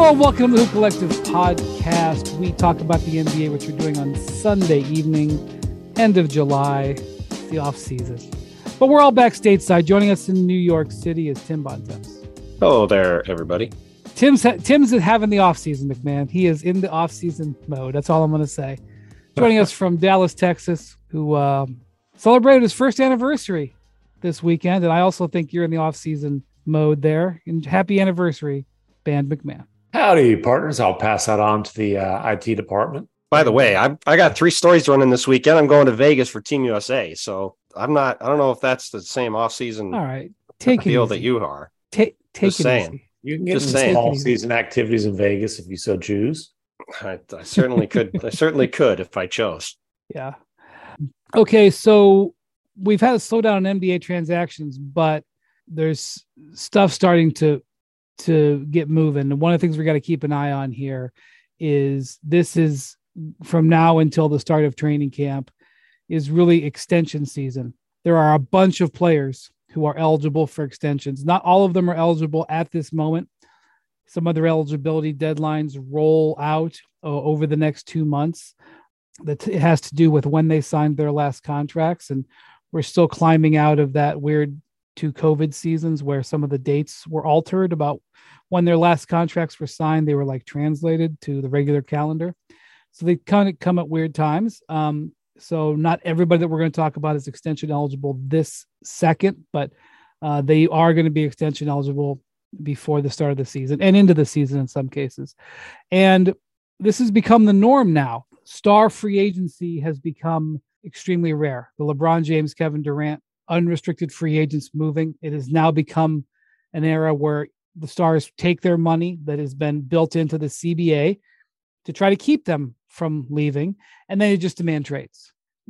Hello, welcome to the Hoop Collective podcast. We talk about the NBA, which we're doing on Sunday evening, end of July, the off season. But we're all back stateside. Joining us in New York City is Tim Bontemps. Hello there, everybody. Tim's having the off season, McMahon. He is in the off season mode. That's all I'm going to say. Joining us from Dallas, Texas, who celebrated his first anniversary this weekend, and I also think you're in the off season mode there. And happy anniversary, Band McMahon. Howdy, partners. I'll pass that on to the IT department. By the way, I got 3 stories running this weekend. I'm going to Vegas for Team USA, so I don't know if that's the same off-season all right. Deal that you are. Take Just it saying. easy. You can get some all-season activities in Vegas if you so choose. I certainly could. I certainly could if I chose. Yeah. Okay, so we've had a slowdown in NBA transactions, but there's stuff starting to get moving. And one of the things we got to keep an eye on here is this is from now until the start of training camp is really extension season. There are a bunch of players who are eligible for extensions. Not all of them are eligible at this moment. Some other eligibility deadlines roll out over the next 2 months. That it has to do with when they signed their last contracts. And we're still climbing out of that weird 2 COVID seasons where some of the dates were altered about when their last contracts were signed. They were like translated to the regular calendar. So they kind of come at weird times. So not everybody that we're going to talk about is extension eligible this second, but they are going to be extension eligible before the start of the season and into the season in some cases. And this has become the norm now. Star free agency has become extremely rare. The LeBron James, Kevin Durant, unrestricted free agents moving. It has now become an era where the stars take their money that has been built into the CBA to try to keep them from leaving, and then they just demand trades.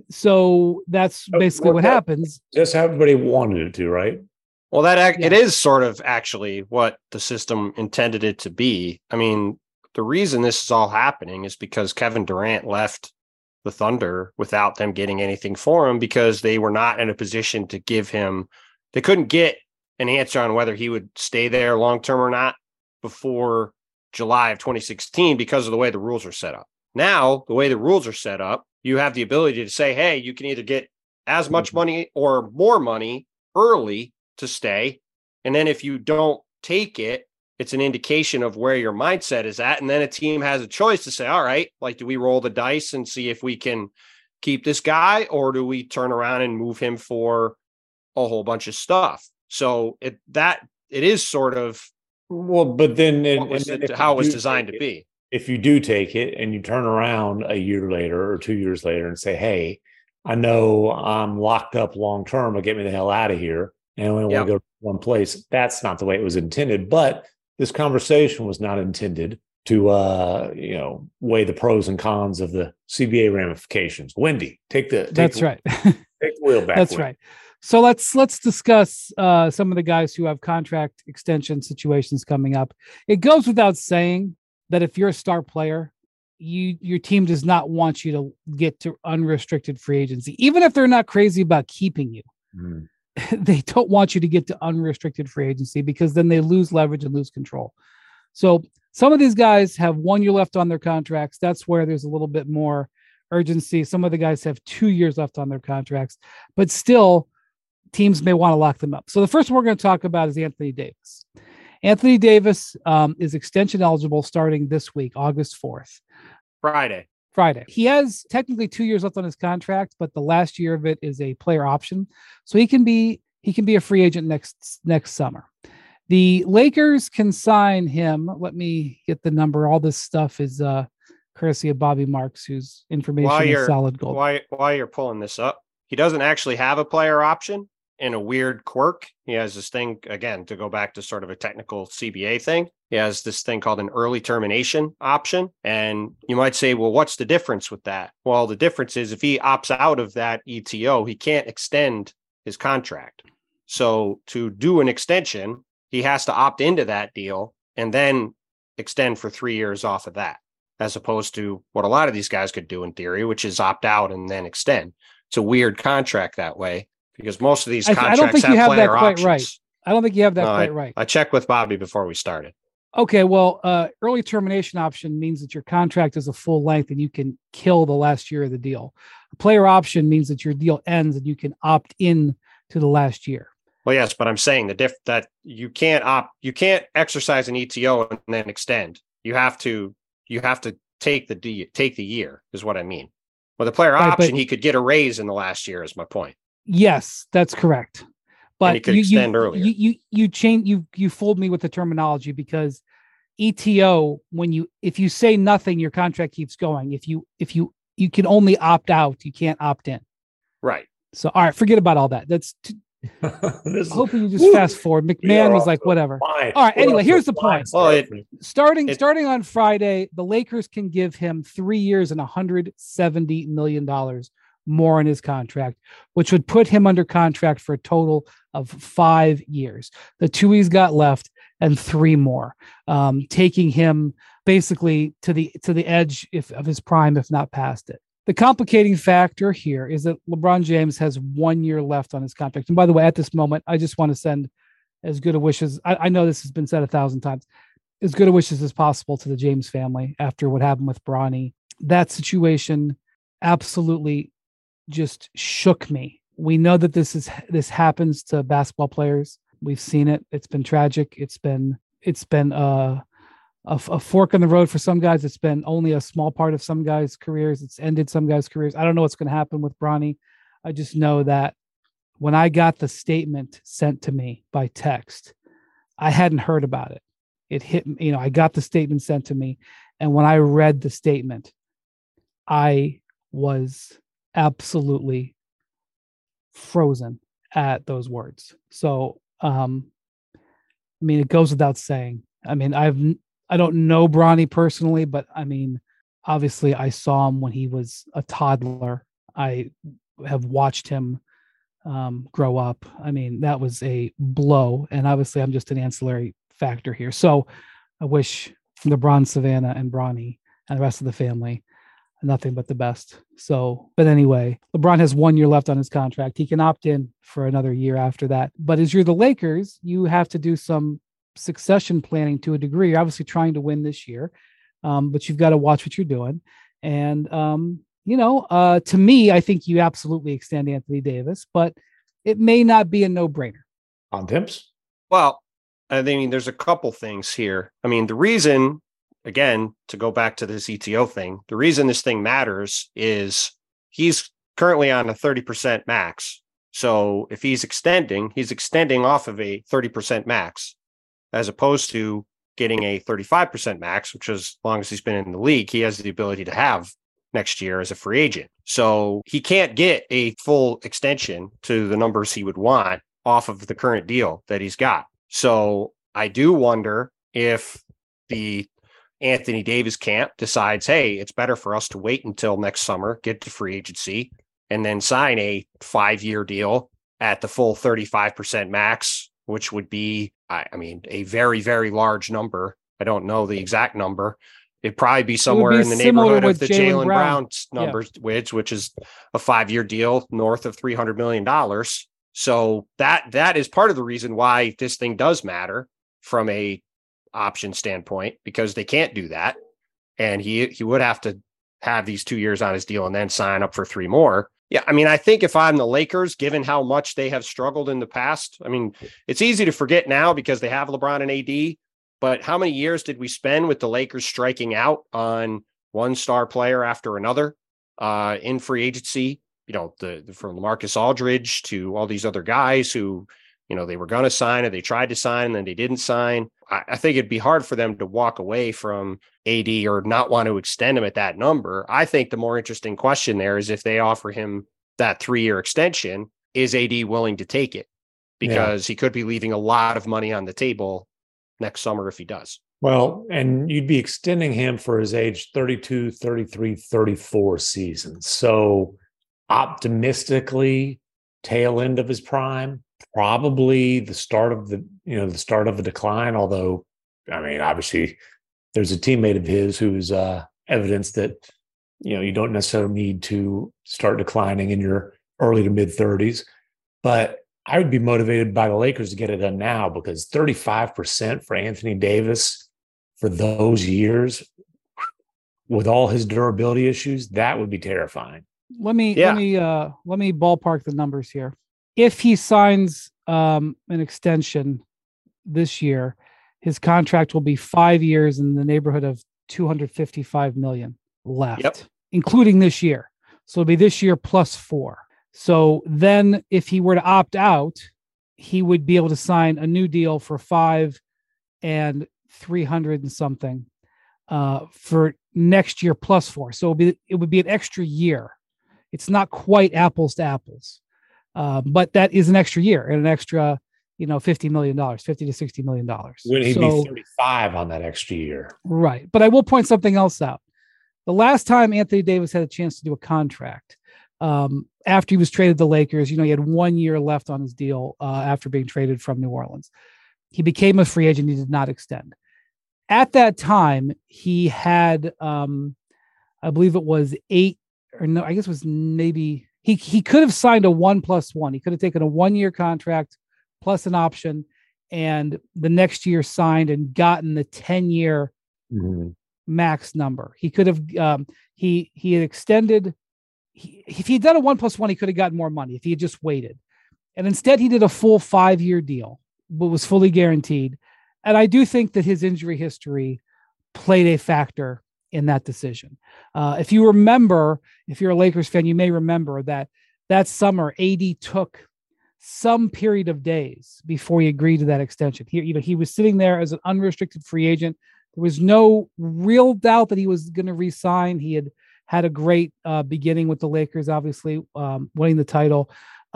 So that's basically what happens. Just how everybody wanted it to, right? Well, it is sort of actually what the system intended it to be. I mean, the reason this is all happening is because Kevin Durant left the Thunder without them getting anything for him because they were not in a position to give him, they couldn't get an answer on whether he would stay there long-term or not before July of 2016 because of the way the rules are set up. Now, the way the rules are set up, you have the ability to say, hey, you can either get as much money or more money early to stay. And then if you don't take it, it's an indication of where your mindset is at. And then a team has a choice to say, all right, like, do we roll the dice and see if we can keep this guy, or do we turn around and move him for a whole bunch of stuff? So it is sort of, well, but then how it was designed to be. If you do take it and you turn around a year later or 2 years later and say, hey, I know I'm locked up long term, but get me the hell out of here. And we want to go to one place. That's not the way it was intended. But this conversation was not intended to, weigh the pros and cons of the CBA ramifications. Wendy, That's right. Take the wheel back. That's right. So let's discuss some of the guys who have contract extension situations coming up. It goes without saying that if you're a star player, your team does not want you to get to unrestricted free agency, even if they're not crazy about keeping you. Mm. They don't want you to get to unrestricted free agency because then they lose leverage and lose control. So some of these guys have 1 year left on their contracts. That's where there's a little bit more urgency. Some of the guys have 2 years left on their contracts, but still teams may want to lock them up. So the first one we're going to talk about is Anthony Davis. Anthony Davis is extension eligible starting this week, August 4th. Friday. He has technically 2 years left on his contract, but the last year of it is a player option. So he can be a free agent next summer. The Lakers can sign him. Let me get the number. All this stuff is courtesy of Bobby Marks, whose information is solid gold. While you're pulling this up, he doesn't actually have a player option. In a weird quirk, he has this thing, again, to go back to sort of a technical CBA thing. He has this thing called an early termination option. And you might say, well, what's the difference with that? Well, the difference is if he opts out of that ETO, he can't extend his contract. So to do an extension, he has to opt into that deal and then extend for 3 years off of that, as opposed to what a lot of these guys could do in theory, which is opt out and then extend. It's a weird contract that way, because most of these contracts have player options. Right. I don't think you have that quite right. I checked with Bobby before we started. Okay, well, early termination option means that your contract is a full length and you can kill the last year of the deal. A player option means that your deal ends and you can opt in to the last year. Well, yes, but I'm saying that you can't exercise an ETO and then extend. You have to take the year is what I mean. With a player option, he could get a raise in the last year is my point. Yes, that's correct. But he could extend earlier. You fooled me with the terminology, because ETO, if you say nothing, your contract keeps going. If you can only opt out, you can't opt in. Right. So all right, forget about all that. Hopefully you just fast forward. McMahon was like, whatever. All right. Anyway, here's the point. Well, starting on Friday, the Lakers can give him 3 years and $170 million more in his contract, which would put him under contract for a total of 5 years. The 2 he's got left and 3 more, taking him basically to the edge of his prime, if not past it. The complicating factor here is that LeBron James has 1 year left on his contract. And by the way, at this moment, I just want to send as good a wishes. I know this has been said 1,000 times, as good a wishes as possible to the James family after what happened with Bronny. That situation absolutely just shook me. We know that this happens to basketball players. We've seen it. It's been tragic. It's been a fork in the road for some guys. It's been only a small part of some guys' careers. It's ended some guys' careers. I don't know what's going to happen with Bronny. I just know that when I got the statement sent to me by text, I hadn't heard about it. It hit me, I got the statement sent to me. And when I read the statement, I was absolutely frozen at those words. So, it goes without saying. I don't know Bronny personally, but obviously I saw him when he was a toddler. I have watched him grow up. That was a blow. And obviously I'm just an ancillary factor here. So I wish LeBron, Savannah, and Bronny and the rest of the family nothing but the best. So, but anyway, LeBron has 1 year left on his contract. He can opt in for another year after that. But as you're the Lakers, you have to do some succession planning to a degree. You're obviously trying to win this year, but you've got to watch what you're doing. And, to me, I think you absolutely extend Anthony Davis, but it may not be a no-brainer. On Timps? Well, there's a couple things here. The reason, again, to go back to this ETO thing, the reason this thing matters is he's currently on a 30% max. So if he's extending off of a 30% max, as opposed to getting a 35% max, which is, as long as he's been in the league, he has the ability to have next year as a free agent. So he can't get a full extension to the numbers he would want off of the current deal that he's got. So I do wonder if the Anthony Davis camp decides, hey, it's better for us to wait until next summer, get to free agency, and then sign a 5-year deal at the full 35% max, which would be, a very, very large number. I don't know the exact number. It'd probably be somewhere in the neighborhood of the Jaylen Brown numbers, which is a 5-year deal north of $300 million. So that is part of the reason why this thing does matter from a option standpoint, because they can't do that. And he would have to have these 2 years on his deal and then sign up for 3 more. Yeah, I think if I'm the Lakers, given how much they have struggled in the past, it's easy to forget now because they have LeBron and AD, but how many years did we spend with the Lakers striking out on one star player after another in free agency? From LaMarcus Aldridge to all these other guys who, they were going to sign or they tried to sign and then they didn't sign. I think it'd be hard for them to walk away from AD or not want to extend him at that number. I think the more interesting question there is if they offer him that 3-year extension, is AD willing to take it? Because he could be leaving a lot of money on the table next summer if he does. Well, and you'd be extending him for his age 32, 33, 34 seasons. So optimistically, tail end of his prime, probably the start of the decline. Although, obviously there's a teammate of his who's evidence that, you don't necessarily need to start declining in your early to mid 30s, but I would be motivated by the Lakers to get it done now, because 35% for Anthony Davis for those years with all his durability issues, that would be terrifying. Let me ballpark the numbers here. If he signs an extension this year, his contract will be 5 years in the neighborhood of 255 million left, including this year. So it'll be this year plus 4. So then if he were to opt out, he would be able to sign a new deal for 5 and 300 and something for next year plus 4. So it would be an extra year. It's not quite apples to apples, but that is an extra year and an extra, $50 million, $50 to $60 million. When he'd be 35 on that extra year. Right. But I will point something else out. The last time Anthony Davis had a chance to do a contract, after he was traded to the Lakers, he had 1 year left on his deal after being traded from New Orleans. He became a free agent. He did not extend. At that time, he had, I believe it was 8 or no, I guess it was maybe he could have signed a 1+1. He could have taken a 1-year contract plus an option, and the next year signed and gotten the 10-year max number. He could have he had extended. If he'd done a 1+1, he could have gotten more money if he had just waited. And instead, he did a full 5-year deal, but was fully guaranteed. And I do think that his injury history played a factor in that decision. If you remember, if you're a Lakers fan, you may remember that summer, AD took some period of days before he agreed to that extension. He was sitting there as an unrestricted free agent. There was no real doubt that he was going to re-sign. He had a great beginning with the Lakers, obviously winning the title.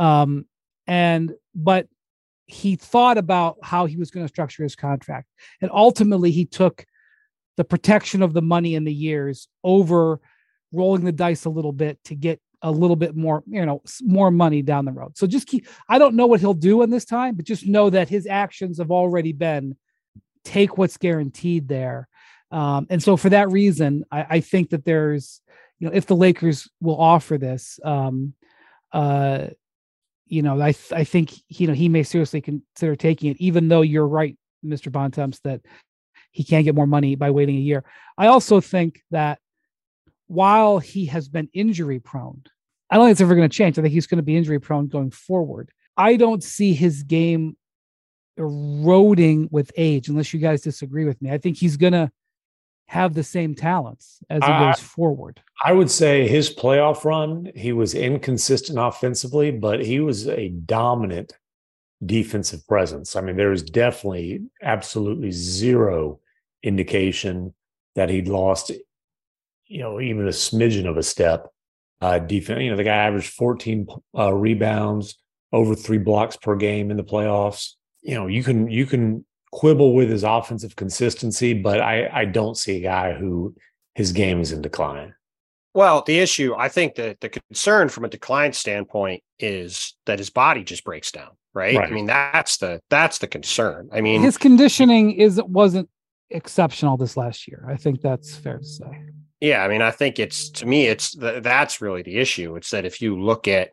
But he thought about how he was going to structure his contract. And ultimately he took the protection of the money in the years over rolling the dice a little bit to get a little bit more, more money down the road. So I don't know what he'll do in this time, but just know that his actions have already been take what's guaranteed there. And so for that reason, I think that there's, if the Lakers will offer this, I think, he may seriously consider taking it, even though you're right, Mr. Bontemps, that he can't get more money by waiting a year. I also think that while he has been injury prone, I don't think it's ever going to change. I think he's going to be injury prone going forward. I don't see his game eroding with age, unless you guys disagree with me. I think he's going to have the same talents as he goes forward. I would say his playoff run, he was inconsistent offensively, but he was a dominant defensive presence. I mean, there was definitely absolutely zero indication that he'd lost, even a smidgen of a step. Defense, the guy averaged 14 rebounds, over 3 blocks per game in the playoffs. You can quibble with his offensive consistency, but I don't see a guy who his game is in decline. Well, the issue, I think that the concern from a decline standpoint is that his body just breaks down, right? I mean, that's the concern. I mean, his conditioning wasn't exceptional this last year. I think that's fair to say. Yeah, I mean, I think that's really the issue. It's that if you look at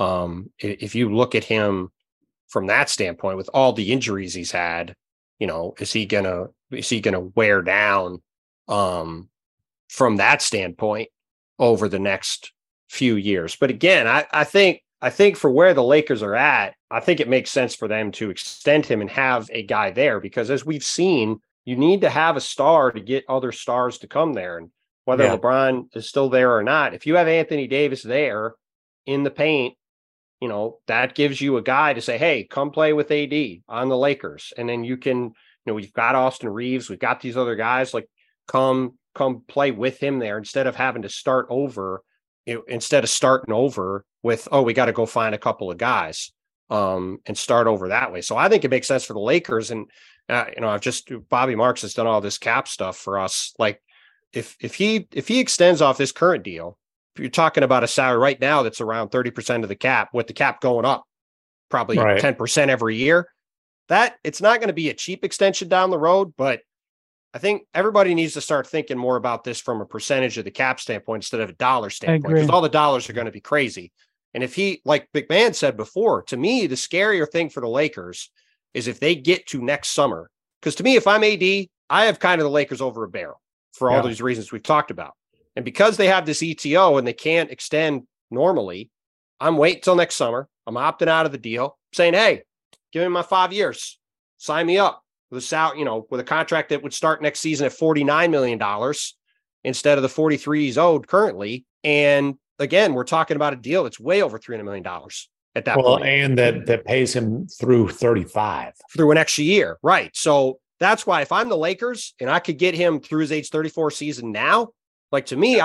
him from that standpoint, with all the injuries he's had, is he gonna wear down from that standpoint over the next few years? But again, I think for where the Lakers are at, I think it makes sense for them to extend him and have a guy there, because as we've seen, you need to have a star to get other stars to come there. And whether LeBron is still there or not, if you have Anthony Davis there in the paint, that gives you a guy to say, hey, come play with AD on the Lakers. And then you can, we've got Austin Reeves, we've got these other guys, like come play with him there, instead of having to start over, instead of starting over with, we got to go find a couple of guys and start over that way. So I think it makes sense for the Lakers. And, Bobby Marks has done all this cap stuff for us. Like if he extends off this current deal, you're talking about a salary right now that's around 30% of the cap, with the cap going up probably 10% every year. That it's not going to be a cheap extension down the road, but I think everybody needs to start thinking more about this from a percentage of the cap standpoint instead of a dollar standpoint, because all the dollars are going to be crazy. And if he, like Big Man said before, to me, the scarier thing for the Lakers is if they get to next summer, because to me, if I'm AD, I have kind of the Lakers over a barrel for all these reasons we've talked about. And because they have this ETO and they can't extend normally, I'm waiting till next summer. I'm opting out of the deal, saying, hey, give me my 5 years. Sign me up with with a contract that would start next season at $49 million instead of the 43 he's owed currently. And again, we're talking about a deal that's way over $300 million at that point. And that pays him through 35. Through an extra year. Right. So that's why if I'm the Lakers and I could get him through his age 34 season now, like to me, if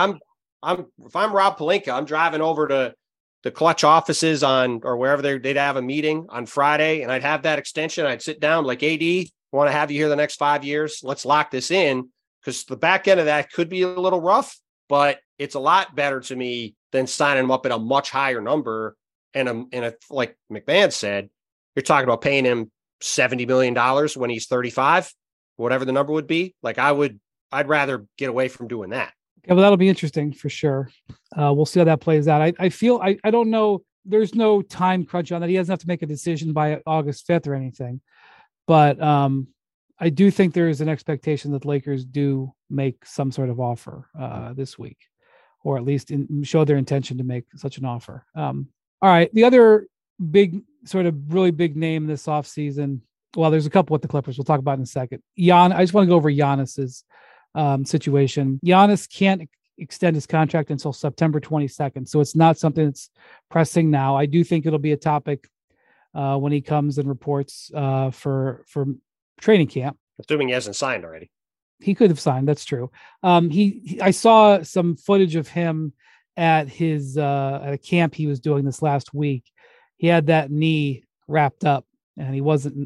I'm Rob Pelinka, I'm driving over to the Clutch offices or wherever they'd have a meeting on Friday, and I'd have that extension. I'd sit down like, AD, I want to have you here the next 5 years. Let's lock this in, because the back end of that could be a little rough, but it's a lot better to me than signing him up at a much higher number. And like McMahon said, you're talking about paying him $70 million when he's 35, whatever the number would be. Like I'd rather get away from doing that. Okay, well, that'll be interesting for sure. We'll see how that plays out. I feel I don't know. There's no time crunch on that. He doesn't have to make a decision by August 5th or anything. But I do think there is an expectation that the Lakers do make some sort of offer this week, or at least show their intention to make such an offer. All right. The other really big name this offseason, well, there's a couple with the Clippers we'll talk about in a second. I just want to go over Giannis's situation. Giannis can't extend his contract until September 22nd. So it's not something that's pressing now. I do think it'll be a topic when he comes and reports for training camp. Assuming he hasn't signed already. He could have signed. That's true. I saw some footage of him at a camp he was doing this last week. He had that knee wrapped up and he wasn't,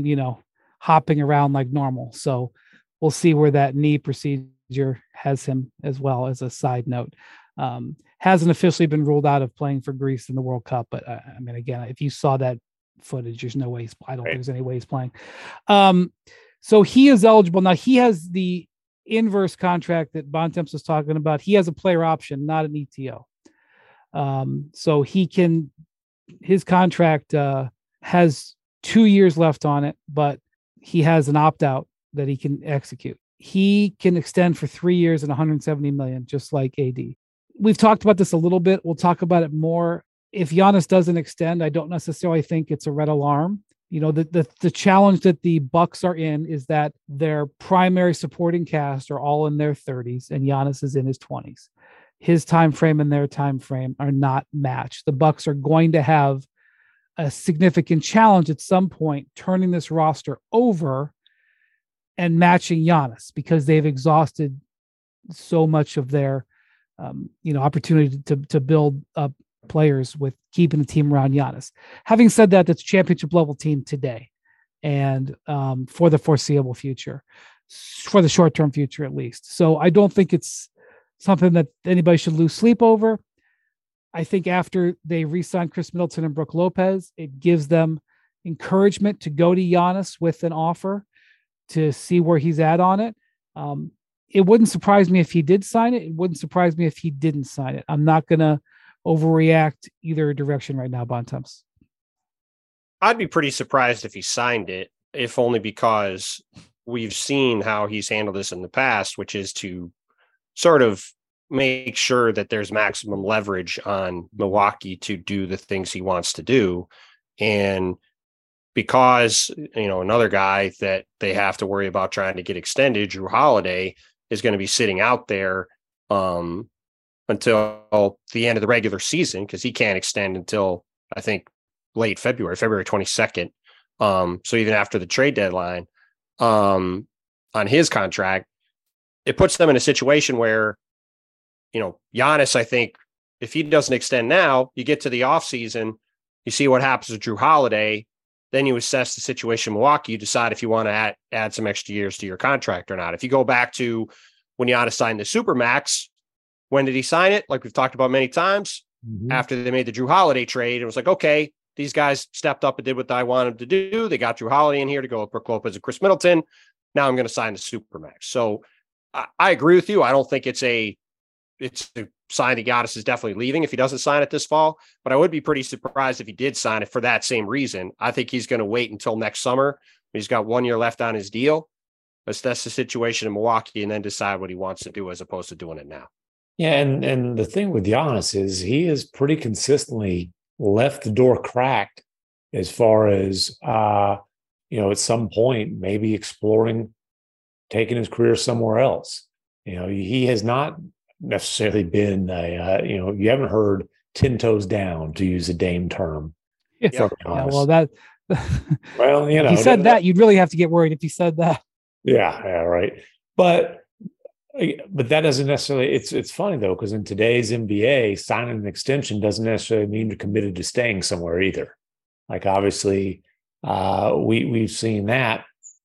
hopping around like normal. So we'll see where that knee procedure has him, as well. As a side note. Hasn't officially been ruled out of playing for Greece in the World Cup. But again, if you saw that footage, there's no way I don't think there's any way he's playing. So he is eligible. Now he has the inverse contract that Bontemps was talking about. He has a player option, not an ETO. So his contract has 2 years left on it, but he has an opt-out that he can execute. He can extend for 3 years and $170 million, just like AD. We've talked about this a little bit. We'll talk about it more. If Giannis doesn't extend, I don't necessarily think it's a red alarm. The challenge that the Bucks are in is that their primary supporting cast are all in their 30s and Giannis is in his 20s. His time frame and their time frame are not matched. The Bucks are going to have a significant challenge at some point turning this roster over and matching Giannis, because they've exhausted so much of their opportunity to build up players with keeping the team around Giannis. Having said that, that's a championship level team today and for the foreseeable future, for the short-term future at least. So I don't think it's something that anybody should lose sleep over. I think after they re-sign Chris Middleton and Brook Lopez, it gives them encouragement to go to Giannis with an offer to see where he's at on it. It wouldn't surprise me if he did sign it. It wouldn't surprise me if he didn't sign it. I'm not going to overreact either direction right now, Bontemps. I'd be pretty surprised if he signed it, if only because we've seen how he's handled this in the past, which is to sort of make sure that there's maximum leverage on Milwaukee to do the things he wants to do. And because, another guy that they have to worry about trying to get extended, Jrue Holiday, is going to be sitting out there until the end of the regular season, because he can't extend until, I think, late February 22nd. So even after the trade deadline on his contract, it puts them in a situation where, Giannis, I think if he doesn't extend now, you get to the offseason, you see what happens with Jrue Holiday, then you assess the situation in Milwaukee, you decide if you want to add some extra years to your contract or not. If you go back to when Giannis signed the Supermax, when did he sign it? Like we've talked about many times, after they made the Jrue Holiday trade, it was like, okay, these guys stepped up and did what I wanted them to do. They got Jrue Holiday in here to go with Brook Lopez and Chris Middleton. Now I'm going to sign the Supermax. So I agree with you. I don't think it's a sign that Giannis is definitely leaving if he doesn't sign it this fall, but I would be pretty surprised if he did sign it for that same reason. I think he's going to wait until next summer. He's got 1 year left on his deal. assess the situation in Milwaukee, and then decide what he wants to do as opposed to doing it now. Yeah, and the thing with Giannis is he has pretty consistently left the door cracked as far as at some point maybe exploring taking his career somewhere else. He has not necessarily been you haven't heard 10 toes down, to use a Dame term. Yeah, well, he said that, you'd really have to get worried if he said that. Yeah, right. But that doesn't necessarily, it's funny though, because in today's NBA, signing an extension doesn't necessarily mean you're committed to staying somewhere either. Like, obviously, we've seen that.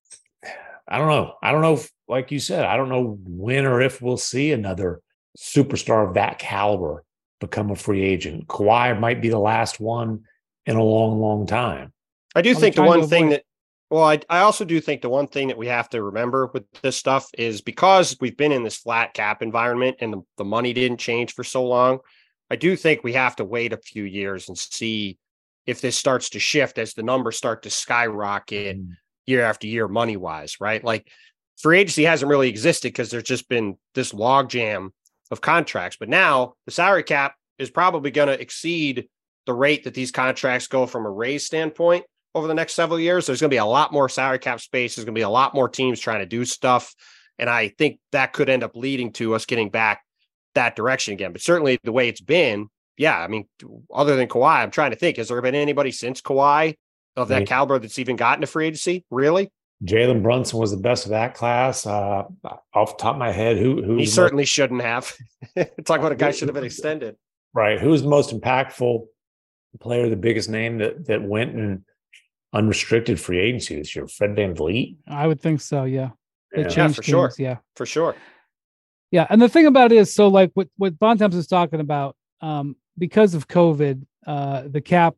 I don't know if, like you said, I don't know when or if we'll see another superstar of that caliber become a free agent. Kawhi might be the last one in a long, long time. I do think the one thing that, I also do think the one thing that we have to remember with this stuff is, because we've been in this flat cap environment and the money didn't change for so long, I do think we have to wait a few years and see if this starts to shift as the numbers start to skyrocket year after year, money wise, right? Like, free agency hasn't really existed because there's just been this logjam of contracts. But now the salary cap is probably going to exceed the rate that these contracts go from a raise standpoint over the next several years. There's going to be a lot more salary cap space. There's going to be a lot more teams trying to do stuff. And I think that could end up leading to us getting back that direction again. But certainly the way it's been, yeah, I mean, other than Kawhi, I'm trying to think, has there been anybody since Kawhi of that caliber that's even gotten to free agency? Really? Jalen Brunson was the best of that class. Off the top of my head, who he certainly shouldn't have. Talking about a guy should have been extended. Right. Who's the most impactful player, the biggest name that went in unrestricted free agency this year? Fred VanVleet? I would think so, yeah. It changed for things, sure. Yeah. For sure. Yeah. And the thing about it is, so like what Bontemps is talking about, because of COVID, the cap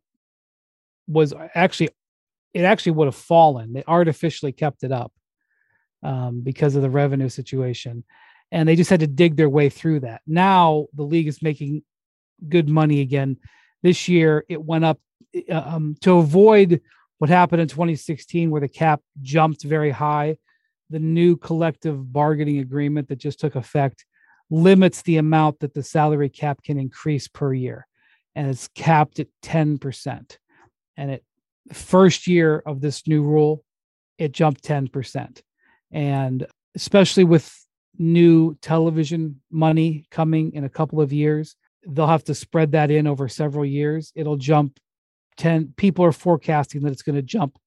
was actually would have fallen. They artificially kept it up because of the revenue situation. And they just had to dig their way through that. Now the league is making good money again. This year it went up to avoid what happened in 2016, where the cap jumped very high. The new collective bargaining agreement that just took effect limits the amount that the salary cap can increase per year. And it's capped at 10%. And it first year of this new rule, it jumped 10%. And especially with new television money coming in a couple of years, they'll have to spread that in over several years. It'll jump 10. People are forecasting that it's going to jump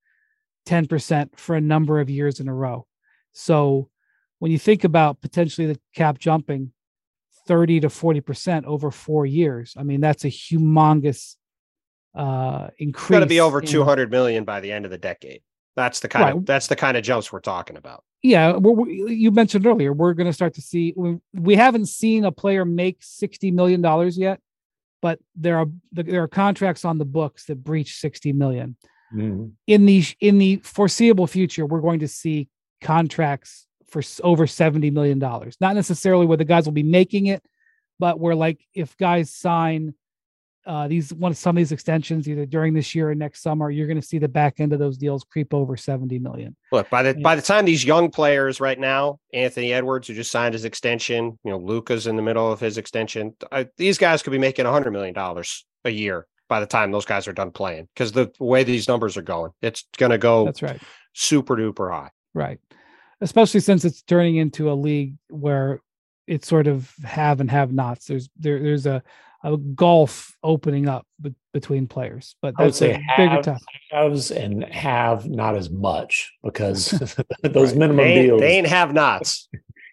10% for a number of years in a row. So when you think about potentially the cap jumping 30 to 40% over 4 years, I mean, that's a humongous increase. It's going to be over 200 million by the end of the decade. That's the kind of jumps we're talking about. Yeah, you mentioned earlier, we're going to start to see. We haven't seen a player make $60 million yet, but there are contracts on the books that breach 60 million. Mm-hmm. In the foreseeable future, we're going to see contracts for over $70 million. Not necessarily where the guys will be making it, but where, like, if guys sign some of these extensions either during this year or next summer, you're going to see the back end of those deals creep over 70 million. Look, by the time these young players right now, Anthony Edwards, who just signed his extension, Luka's in the middle of his extension, these guys could be making $100 million a year by the time those guys are done playing, because the way these numbers are going, it's going to go that's right, super duper high. Right. Especially since it's turning into a league where it's sort of have and have nots. There's a gulf opening up between players, but that's a bigger topic. Haves and have not as much, because those minimum deals, they ain't have nots.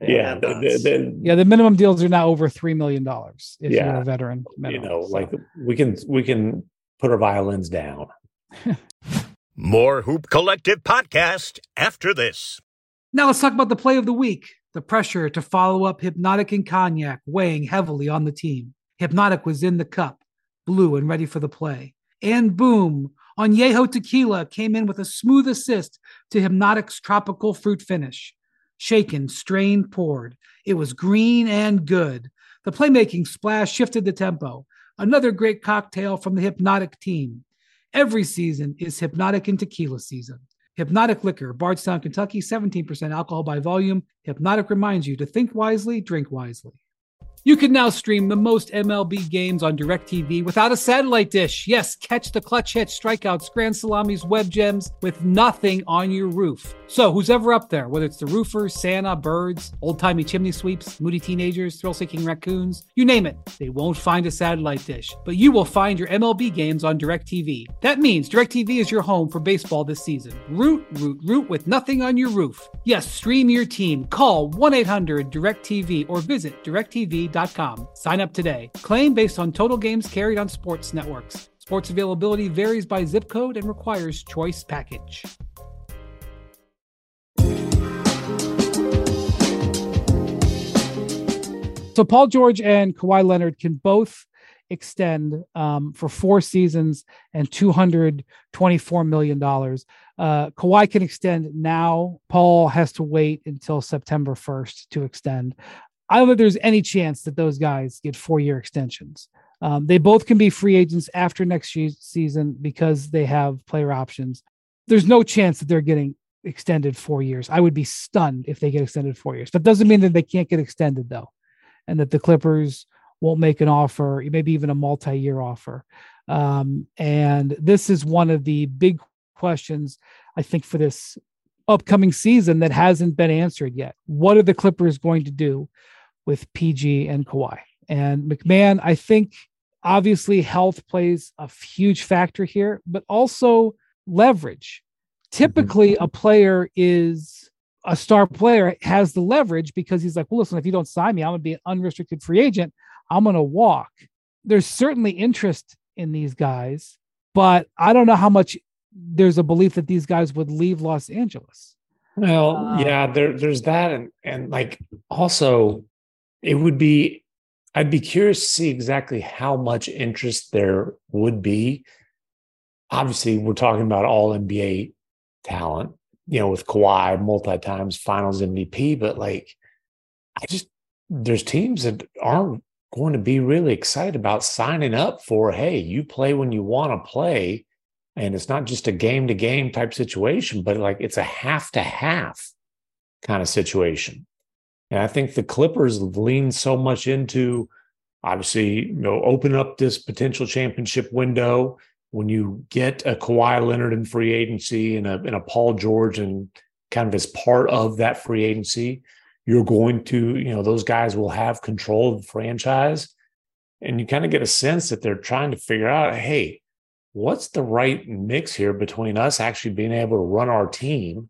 The minimum deals are now over $3 million if you're a veteran. Minimum, like we can put our violins down. More Hoop Collective podcast after this. Now let's talk about the play of the week. The pressure to follow up Hypnotic and Cognac weighing heavily on the team. Hypnotic was in the cup, blue and ready for the play. And boom, Añejo Tequila came in with a smooth assist to Hypnotic's tropical fruit finish. Shaken, strained, poured. It was green and good. The playmaking splash shifted the tempo. Another great cocktail from the Hypnotic team. Every season is Hypnotic and Tequila season. Hypnotic Liquor, Bardstown, Kentucky, 17% alcohol by volume. Hypnotic reminds you to think wisely, drink wisely. You can now stream the most MLB games on DirecTV without a satellite dish. Yes, catch the clutch hits, strikeouts, grand salamis, web gems with nothing on your roof. So who's ever up there, whether it's the roofers, Santa, birds, old-timey chimney sweeps, moody teenagers, thrill-seeking raccoons, you name it, they won't find a satellite dish. But you will find your MLB games on DirecTV. That means DirecTV is your home for baseball this season. Root with nothing on your roof. Yes, stream your team. Call 1-800-DirecTV or visit DirecTV.com. Sign up today. Claim based on total games carried on sports networks. Sports availability varies by zip code and requires choice package. So Paul George and Kawhi Leonard can both extend for 4 seasons and $224 million. Kawhi can extend now. Paul has to wait until September 1st to extend. I don't think there's any chance that those guys get 4-year extensions. They both can be free agents after next season because they have player options. There's no chance that they're getting extended 4 years. I would be stunned if they get extended 4 years. That doesn't mean that they can't get extended, though, and that the Clippers won't make an offer, maybe even a multi-year offer. And this is one of the big questions, I think, for this upcoming season that hasn't been answered yet. What are the Clippers going to do with PG and Kawhi? And McMahon, I think obviously health plays a huge factor here, but also leverage. Typically a player is a star player, has the leverage because he's like, well, listen, if you don't sign me, I'm going to be an unrestricted free agent. I'm going to walk. There's certainly interest in these guys, but I don't know how much there's a belief that these guys would leave Los Angeles. Well, yeah, there's that. And like, also I'd be curious to see exactly how much interest there would be. Obviously, we're talking about all NBA talent, with Kawhi, multi-times finals MVP, but like, there's teams that aren't going to be really excited about signing up for, hey, you play when you want to play. And it's not just a game-to-game type situation, but like it's a half-to-half kind of situation. And I think the Clippers lean so much into, obviously, open up this potential championship window. When you get a Kawhi Leonard in free agency and a Paul George and kind of as part of that free agency, you're going to, those guys will have control of the franchise. And you kind of get a sense that they're trying to figure out, hey, what's the right mix here between us actually being able to run our team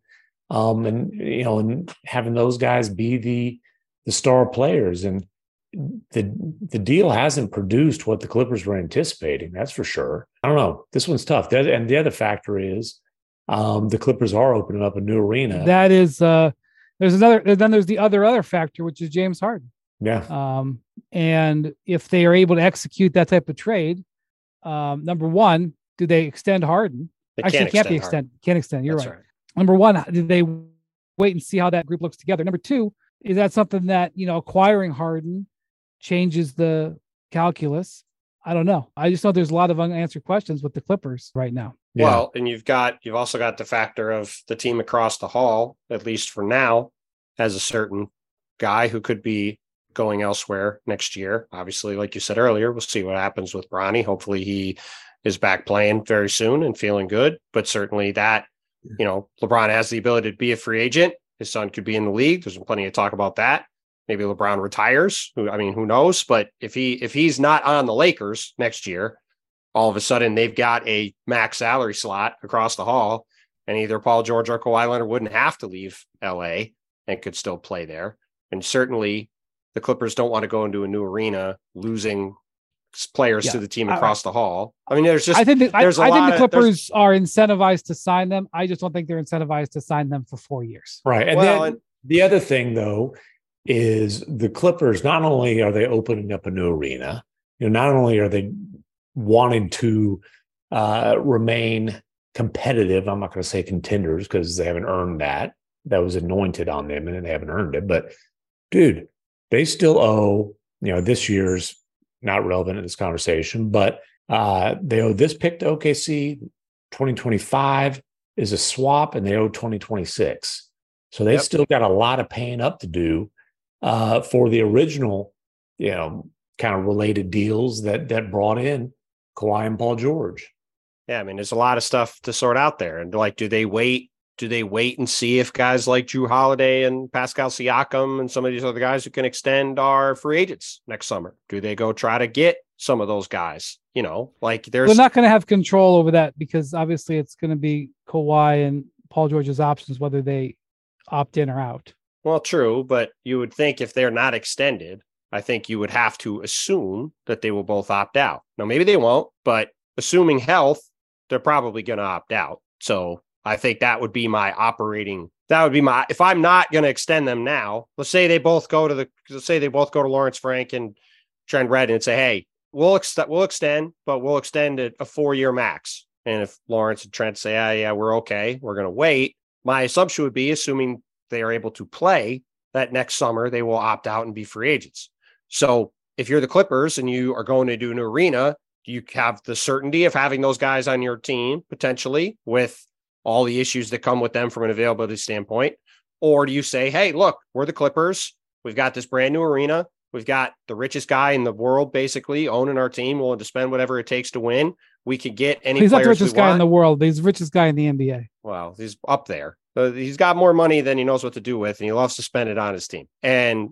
and having those guys be the star players. And the deal hasn't produced what the Clippers were anticipating. That's for sure. I don't know. This one's tough. And the other factor is the Clippers are opening up a new arena. That is, there's the other factor, which is James Harden. Yeah. And if they are able to execute that type of trade, number one, do they extend Harden? Actually, it can't be extended. Can't extend. You're right. Number one, do they wait and see how that group looks together? Number two, is that something that, acquiring Harden changes the calculus? I don't know. I just know there's a lot of unanswered questions with the Clippers right now. Yeah. Well, and you've also got the factor of the team across the hall, at least for now, has a certain guy who could be going elsewhere next year. Obviously, like you said earlier, we'll see what happens with Bronny. Hopefully he is back playing very soon and feeling good. But certainly that, LeBron has the ability to be a free agent. His son could be in the league. There's plenty of talk about that. Maybe LeBron retires. Who knows? But if he's not on the Lakers next year, all of a sudden they've got a max salary slot across the hall, and either Paul George or Kawhi Leonard wouldn't have to leave LA and could still play there. And certainly the Clippers don't want to go into a new arena losing players to the team across the hall. I think the Clippers are incentivized to sign them. I just don't think they're incentivized to sign them for 4 years. Right. And the other thing, though, is the Clippers, not only are they opening up a new arena, not only are they wanting to remain competitive, I'm not going to say contenders because they haven't earned that. That was anointed on them and they haven't earned it. But, dude, they still owe, this year's not relevant in this conversation, but they owe this pick to OKC, 2025, is a swap and they owe 2026. So they've still got a lot of paying up to do for the original, kind of related deals that brought in Kawhi and Paul George. Yeah, I mean, there's a lot of stuff to sort out there. And like, do they wait and see if guys like Jrue Holiday and Pascal Siakam and some of these other guys who can extend are free agents next summer? Do they go try to get some of those guys? They're not going to have control over that because obviously it's going to be Kawhi and Paul George's options, whether they opt in or out. Well, true, but you would think if they're not extended, I think you would have to assume that they will both opt out. Now, maybe they won't, but assuming health, they're probably going to opt out. So I think that would be if I'm not going to extend them now, let's say they both go to Lawrence Frank and Trent Redden and say, hey, we'll extend, but we'll extend it a 4-year max. And if Lawrence and Trent say, yeah, we're okay, we're going to wait. My assumption would be, assuming they are able to play, that next summer they will opt out and be free agents. So if you're the Clippers and you are going to do an arena, you have the certainty of having those guys on your team potentially with all the issues that come with them from an availability standpoint? Or do you say, hey, look, we're the Clippers. We've got this brand new arena. We've got the richest guy in the world basically owning our team, willing to spend whatever it takes to win. We could get any He's players not the richest guy in the world, but he's the richest guy in the NBA. Well, he's up there. He's got more money than he knows what to do with, and he loves to spend it on his team. And,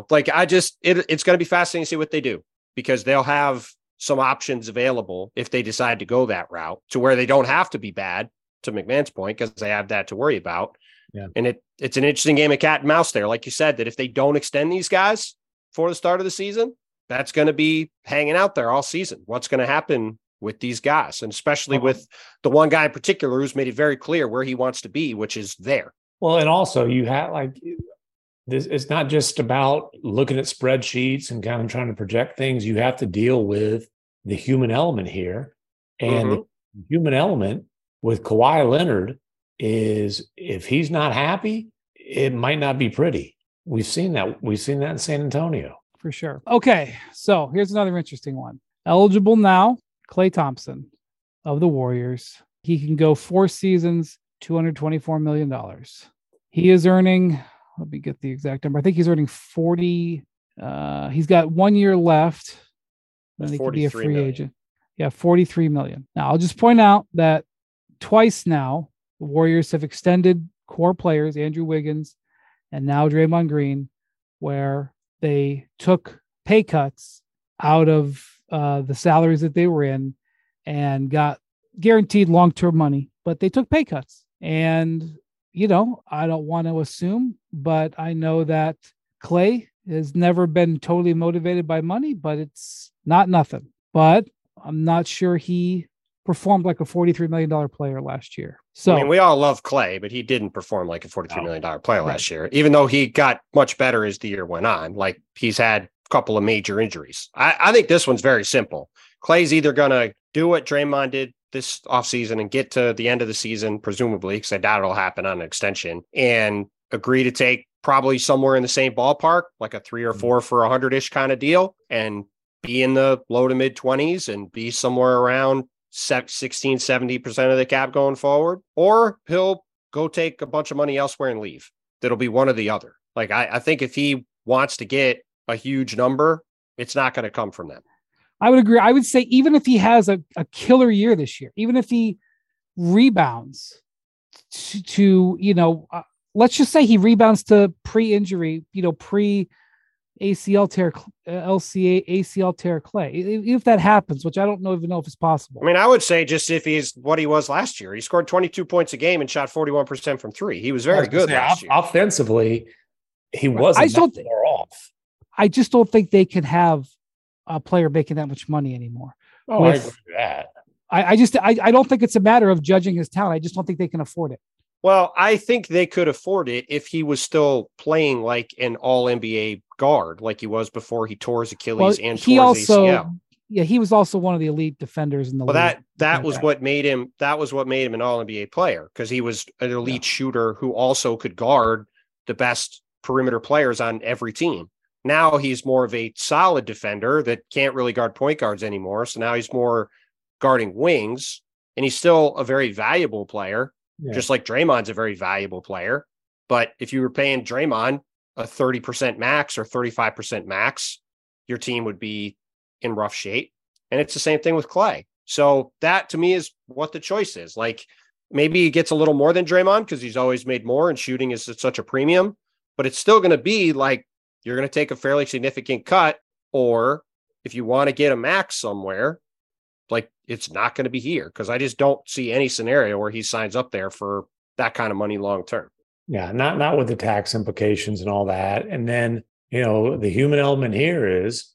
it's going to be fascinating to see what they do because they'll have some options available if they decide to go that route to where they don't have to be bad, to McMahon's point, because they have that to worry about. Yeah. And it's an interesting game of cat and mouse there. Like you said, that if they don't extend these guys for the start of the season, that's going to be hanging out there all season. What's going to happen with these guys, and especially with the one guy in particular who's made it very clear where he wants to be, which is there. Well, and also you have this, it's not just about looking at spreadsheets and kind of trying to project things. You have to deal with the human element here. And the human element with Kawhi Leonard is if he's not happy, it might not be pretty. We've seen that. We've seen that in San Antonio. For sure. Okay. So here's another interesting one. Eligible now, Klay Thompson of the Warriors. He can go 4 seasons, $224 million. He is earning, let me get the exact number. I think he's earning 40. He's got 1 year left. Then he could be a free agent. Yeah, 43 million. Now, I'll just point out that twice now, the Warriors have extended core players, Andrew Wiggins and now Draymond Green, where they took pay cuts out of the salaries that they were in and got guaranteed long-term money, but they took pay cuts. And, I don't want to assume, but I know that Klay has never been totally motivated by money, but it's not nothing. But I'm not sure he performed like a $43 million player last year. So we all love Klay, but he didn't perform like a $43 million player last year, even though he got much better as the year went on. Like he's had a couple of major injuries. I think this one's very simple. Klay's either going to do what Draymond did this offseason and get to the end of the season, presumably, because I doubt it'll happen on an extension, and agree to take probably somewhere in the same ballpark, like a 3 or 4 for 100-ish kind of deal, and be in the low to mid 20s and be somewhere around 16, 70% of the cap going forward, or he'll go take a bunch of money elsewhere and leave. That'll be one or the other. Like, I think if he wants to get a huge number, it's not going to come from them. I would agree. I would say even if he has a killer year this year, even if he rebounds to let's just say he rebounds to pre-injury, pre-ACL tear, ACL tear Klay. If that happens, which I don't even know if it's possible. I mean, I would say just if he's what he was last year, he scored 22 points a game and shot 41% from 3. He was very good last year. Offensively, he wasn't that far off. I just don't think they can have a player making that much money anymore. Oh, I agree with that. I don't think it's a matter of judging his talent. I just don't think they can afford it. Well, I think they could afford it if he was still playing like an all-NBA guard, like he was before he tore his Achilles and tore his ACL. Yeah, he was also one of the elite defenders in the league. That was what made him an all-NBA player, because he was an elite shooter who also could guard the best perimeter players on every team. Now he's more of a solid defender that can't really guard point guards anymore. So now he's more guarding wings, and he's still a very valuable player. just like Draymond's a very valuable player. But if you were paying Draymond a 30% max or 35% max, your team would be in rough shape. And it's the same thing with Clay. So that to me is what the choice is. Like maybe he gets a little more than Draymond because he's always made more and shooting is at such a premium, but it's still going to be like you're going to take a fairly significant cut. Or if you want to get a max somewhere, like it's not going to be here because I just don't see any scenario where he signs up there for that kind of money long term. Yeah, not with the tax implications and all that. And then, the human element here is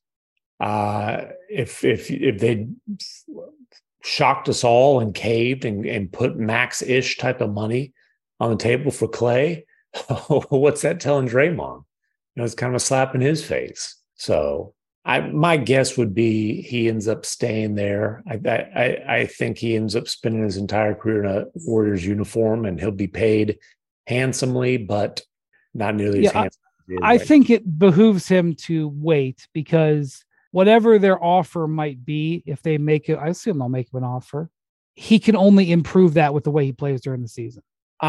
if they shocked us all and caved and put max-ish type of money on the table for Clay, what's that telling Draymond? It's kind of a slap in his face. So my guess would be he ends up staying there. I think he ends up spending his entire career in a Warriors uniform, and he'll be paid handsomely, but not nearly as handsome. I think it behooves him to wait because whatever their offer might be, if they make it, I assume they'll make him an offer. He can only improve that with the way he plays during the season.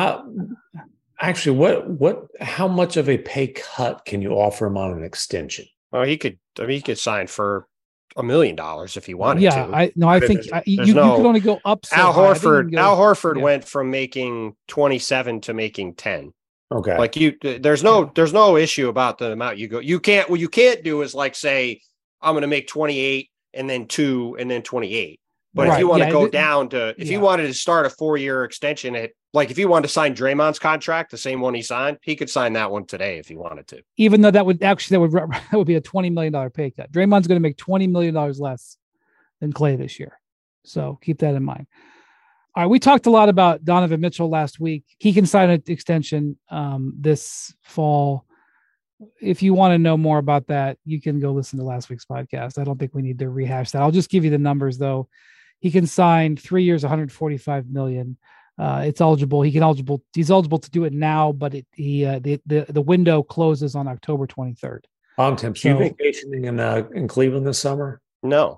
Actually, how much of a pay cut can you offer him on an extension? Well, he could sign for $1 million if he wanted to. I think you could only go up. So Al Horford went from making 27 to making 10. Okay. Like there's no issue about the amount you go. What you can't do is like say, I'm going to make 28 and then 2 and then 28. But if you want to go down to, if you wanted to start a 4-year extension at, like if you wanted to sign Draymond's contract, the same one he signed, he could sign that one today if he wanted to. Even though that would be a $20 million pay cut. Draymond's going to make $20 million less than Clay this year. So keep that in mind. All right. We talked a lot about Donovan Mitchell last week. He can sign an extension this fall. If you want to know more about that, you can go listen to last week's podcast. I don't think we need to rehash that. I'll just give you the numbers though. He can sign 3 years, $145 million. He's eligible to do it now, but the window closes on October 23rd. Tim, you vacationing in Cleveland this summer? No.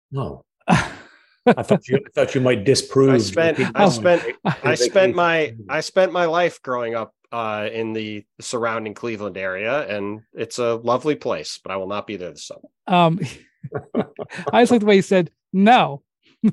I thought you might disprove. I spent my life growing up in the surrounding Cleveland area, and it's a lovely place, but I will not be there this summer. I just like the way he said no.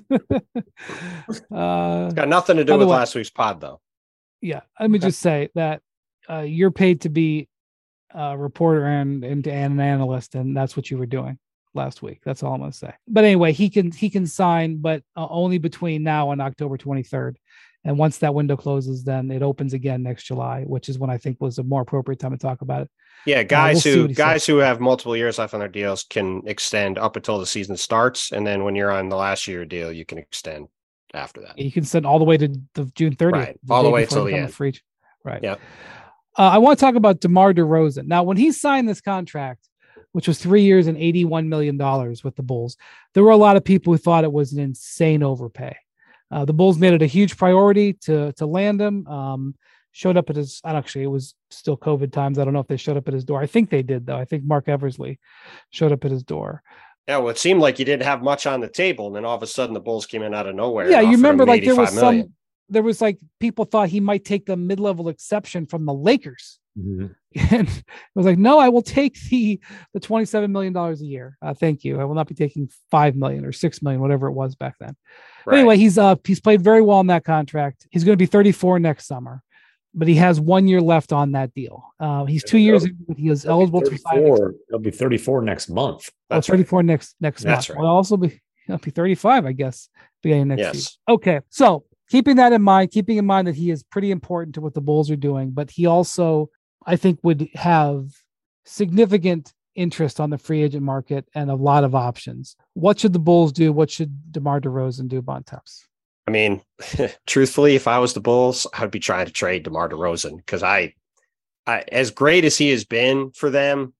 It's got nothing to do with last week's pod, though. Yeah, let me just say that you're paid to be a reporter and an analyst, and that's what you were doing last week. That's all I'm going to say. But anyway, he can sign, but only between now and October 23rd. And once that window closes, then it opens again next July, which is when I think was a more appropriate time to talk about it. Yeah, guys who have multiple years left on their deals can extend up until the season starts, and then when you're on the last year deal, you can extend after that. You can extend all the way to the June 30th, right? All the way till the end. Free. Right. Yeah. I want to talk about DeMar DeRozan. Now, when he signed this contract, which was 3 years and $81 million with the Bulls, there were a lot of people who thought it was an insane overpay. The Bulls made it a huge priority to land him. Showed up at his, it was still COVID times. I don't know if they showed up at his door. I think they did, though. I think Mark Eversley showed up at his door. Yeah, well, it seemed like he didn't have much on the table, and then all of a sudden the Bulls came in out of nowhere. Yeah, you remember like there was like people thought he might take the mid-level exception from the Lakers. Mm-hmm. And it was like, no, I will take the $27 million a year. Thank you. I will not be taking $5 million or $6 million, whatever it was back then. Right. Anyway, he's played very well in that contract. He's going to be 34 next summer, but he has 1 year left on that deal. He's 2 years. He is eligible to sign. He'll be 34 next month. That's 34 right. next month. Right. He'll also be 35, I guess, beginning next season. Yes. Okay, so keeping in mind that he is pretty important to what the Bulls are doing, but he also, I think, would have significant interest on the free agent market and a lot of options. What should the Bulls do? What should DeMar DeRozan do, Bontemps? I mean, truthfully, if I was the Bulls, I would be trying to trade DeMar DeRozan because I as great as he has been for them,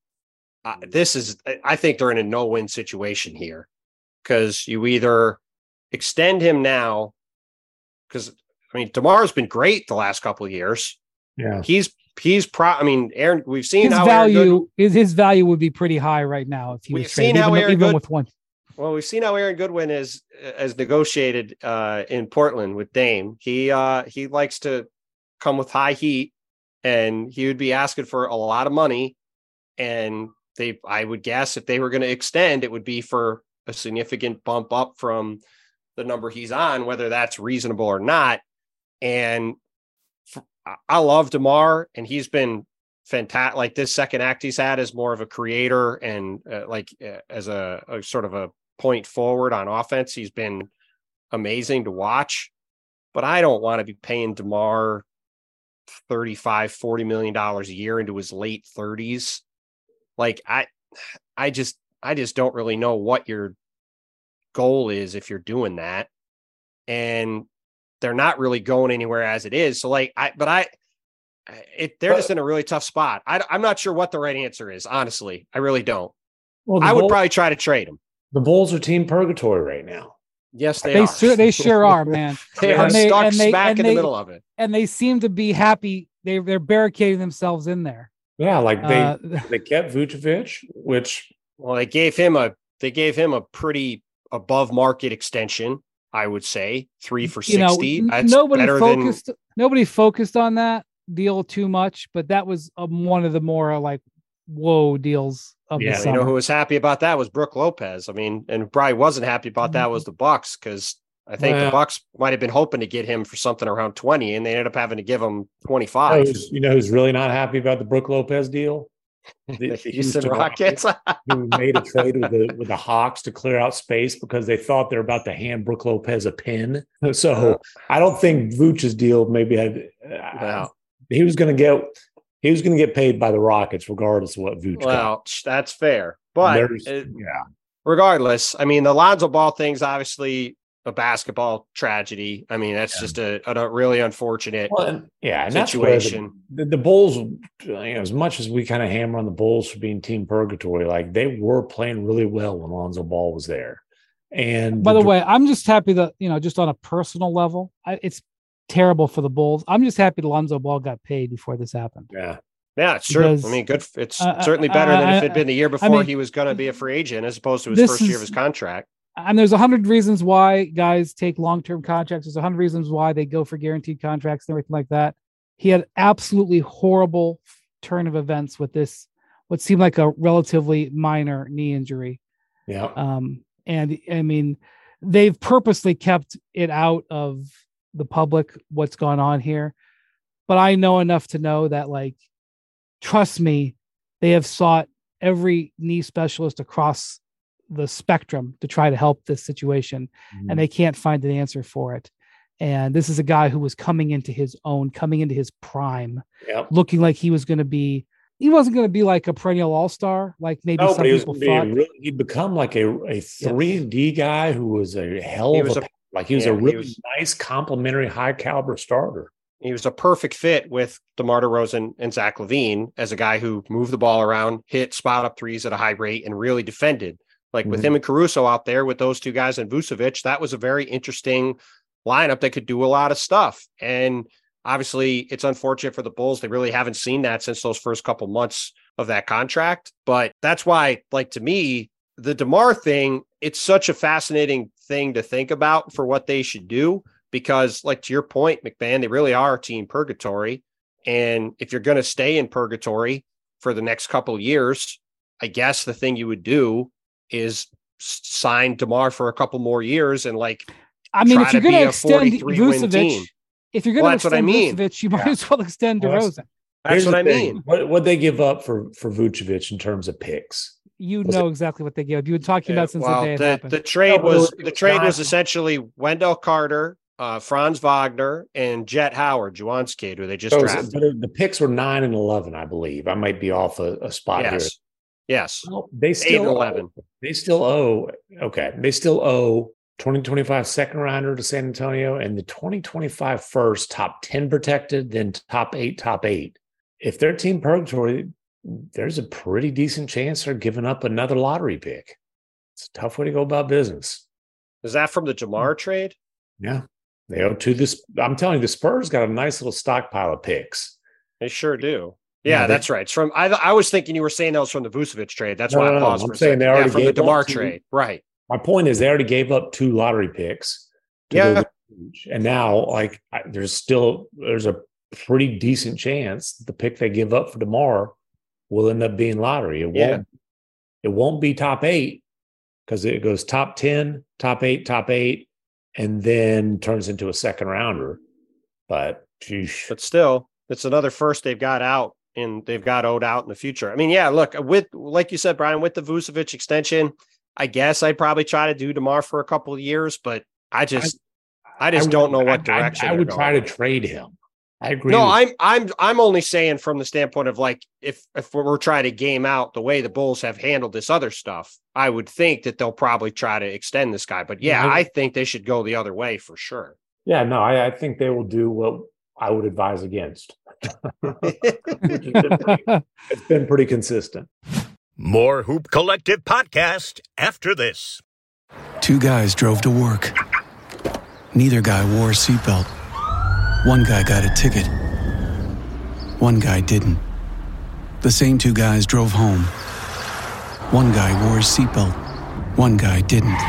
I think they're in a no-win situation here because you either extend him now because, DeMar's been great the last couple of years. Yeah. Aaron, we've seen his value would be pretty high right now if he was seen how Aaron even with one. Well, we've seen how Aaron Goodwin has negotiated in Portland with Dame. He likes to come with high heat, and he would be asking for a lot of money. And I would guess if they were going to extend, it would be for a significant bump up from the number he's on, whether that's reasonable or not. And I love DeMar, and he's been fantastic. Like this second act he's had as more of a creator and as a sort of a point forward on offense. He's been amazing to watch, but I don't want to be paying DeMar $35-40 million a year into his late 30s. Like I just don't really know what your goal is if you're doing that. And they're not really going anywhere as it is. So they're just in a really tough spot. I'm not sure what the right answer is. Honestly, I really don't. Well, I would probably try to trade him. The Bulls are team purgatory right now. Yes, they are. They sure are, man. They are stuck smack in the middle of it. And they seem to be happy. They're barricading themselves in there. Yeah, like they kept Vucevic, which they gave him a pretty above market extension. I would say 3 for 60. Nobody focused on that deal too much, but that was one of the more like whoa deals of the summer. You know who was happy about that was Brook Lopez. I mean, and probably wasn't happy about that was the Bucks, because I think the Bucks might have been hoping to get him for something around 20, and they ended up having to give him 25. You know who's really not happy about the Brook Lopez deal? The Houston Rockets, who made a trade with the Hawks to clear out space because they thought they're about to hand Brook Lopez a pin. So I don't think Vooch's deal maybe had. He was going to get paid by the Rockets regardless of what Vooch got. Well, that's fair, but regardless, I mean, the Lonzo Ball thing's obviously a basketball tragedy. I mean, that's just a really unfortunate situation. The Bulls, as much as we kind of hammer on the Bulls for being team purgatory, like they were playing really well when Lonzo Ball was there. And by the way, I'm just happy that, just on a personal level, it's terrible for the Bulls. I'm just happy Lonzo Ball got paid before this happened. Yeah, it's true. I mean, good. It's certainly better than if it had been the year before he was going to be a free agent as opposed to his first year of his contract. And there's 100 reasons why guys take long-term contracts. There's 100 reasons why they go for guaranteed contracts and everything like that. He had absolutely horrible turn of events with this, what seemed like a relatively minor knee injury. Yeah. And I mean, they've purposely kept it out of the public, what's gone on here. But I know enough to know that, like, trust me, they have sought every knee specialist across the spectrum to try to help this situation, and they can't find an answer for it. And this is a guy who was coming into his prime, looking like he wasn't going to be like a perennial all-star, like maybe some people thought. He'd become like a 3-and-D guy who was a hell of a really nice, complimentary, high caliber starter. He was a perfect fit with DeMar DeRozan and Zach LaVine as a guy who moved the ball around, hit spot up threes at a high rate, and really defended. Like with him and Caruso out there with those two guys and Vucevic, that was a very interesting lineup that could do a lot of stuff. And obviously it's unfortunate for the Bulls. They really haven't seen that since those first couple months of that contract. But that's why, like, to me, the DeMar thing, it's such a fascinating thing to think about for what they should do, because, like, to your point, McMahon, they really are team purgatory. And if you're going to stay in purgatory for the next couple of years, I guess the thing you would do is sign DeMar for a couple more years and, like, if you're going to extend Vucevic, Vucevic, you might as well extend DeRozan. That's what I mean. What they give up for Vucevic in terms of picks? Exactly what they give. You've been talking about since the day it happened. The trade was essentially Wendell Carter, Franz Wagner, and Jet Howard, Juwan's kid, who they just drafted. The picks were 9 and 11, I believe. I might be off a spot here. Yes. Well, they still 8 and 11. They still owe 2025 second rounder to San Antonio and the 2025 first, top 10 protected, then top 8. If they're team purgatory, there's a pretty decent chance they're giving up another lottery pick. It's a tough way to go about business. Is that from the DeMar trade? Yeah. They owe to this. I'm telling you, the Spurs got a nice little stockpile of picks. They sure do. Yeah, that's right. It's from. I was thinking you were saying that was from the Vucevic trade. That's why I paused. I'm saying they already from the DeMar trade. Right. My point is they already gave up 2 lottery picks to go to the Vooch. And now, like, there's a pretty decent chance the pick they give up for DeMar will end up being lottery. It won't be top 8 because it goes top 10, top 8, and then turns into a second rounder. But still, it's another first they've got out, and they've got owed out in the future. I mean, yeah, look, with, like you said, Brian, with the Vucevic extension, I guess I'd probably try to do DeMar for a couple of years, but I just don't know what direction I would try to trade him. I agree. No, I'm only saying from the standpoint of, like, if we're trying to game out the way the Bulls have handled this other stuff, I would think that they'll probably try to extend this guy. But yeah, I think they should go the other way for sure. Yeah, no, I think they will do what I would advise against. It's been pretty consistent. More Hoop Collective podcast after this. 2 guys drove to work. Neither guy wore a seatbelt. One guy got a ticket. One guy didn't. The same 2 guys drove home. One guy wore his seatbelt. One guy didn't.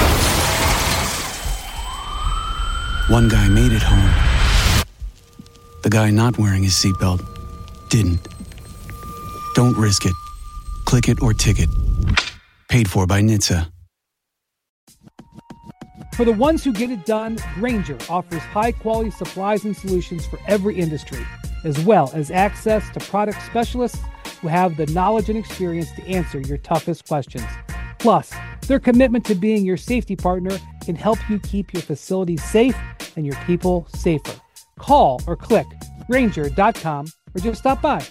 One guy made it home. The guy not wearing his seatbelt didn't. Don't risk it. Click it or ticket. Paid for by NHTSA. For the ones who get it done, Grainger offers high-quality supplies and solutions for every industry, as well as access to product specialists who have the knowledge and experience to answer your toughest questions. Plus, their commitment to being your safety partner can help you keep your facilities safe and your people safer. Call or click Grainger.com or just stop by.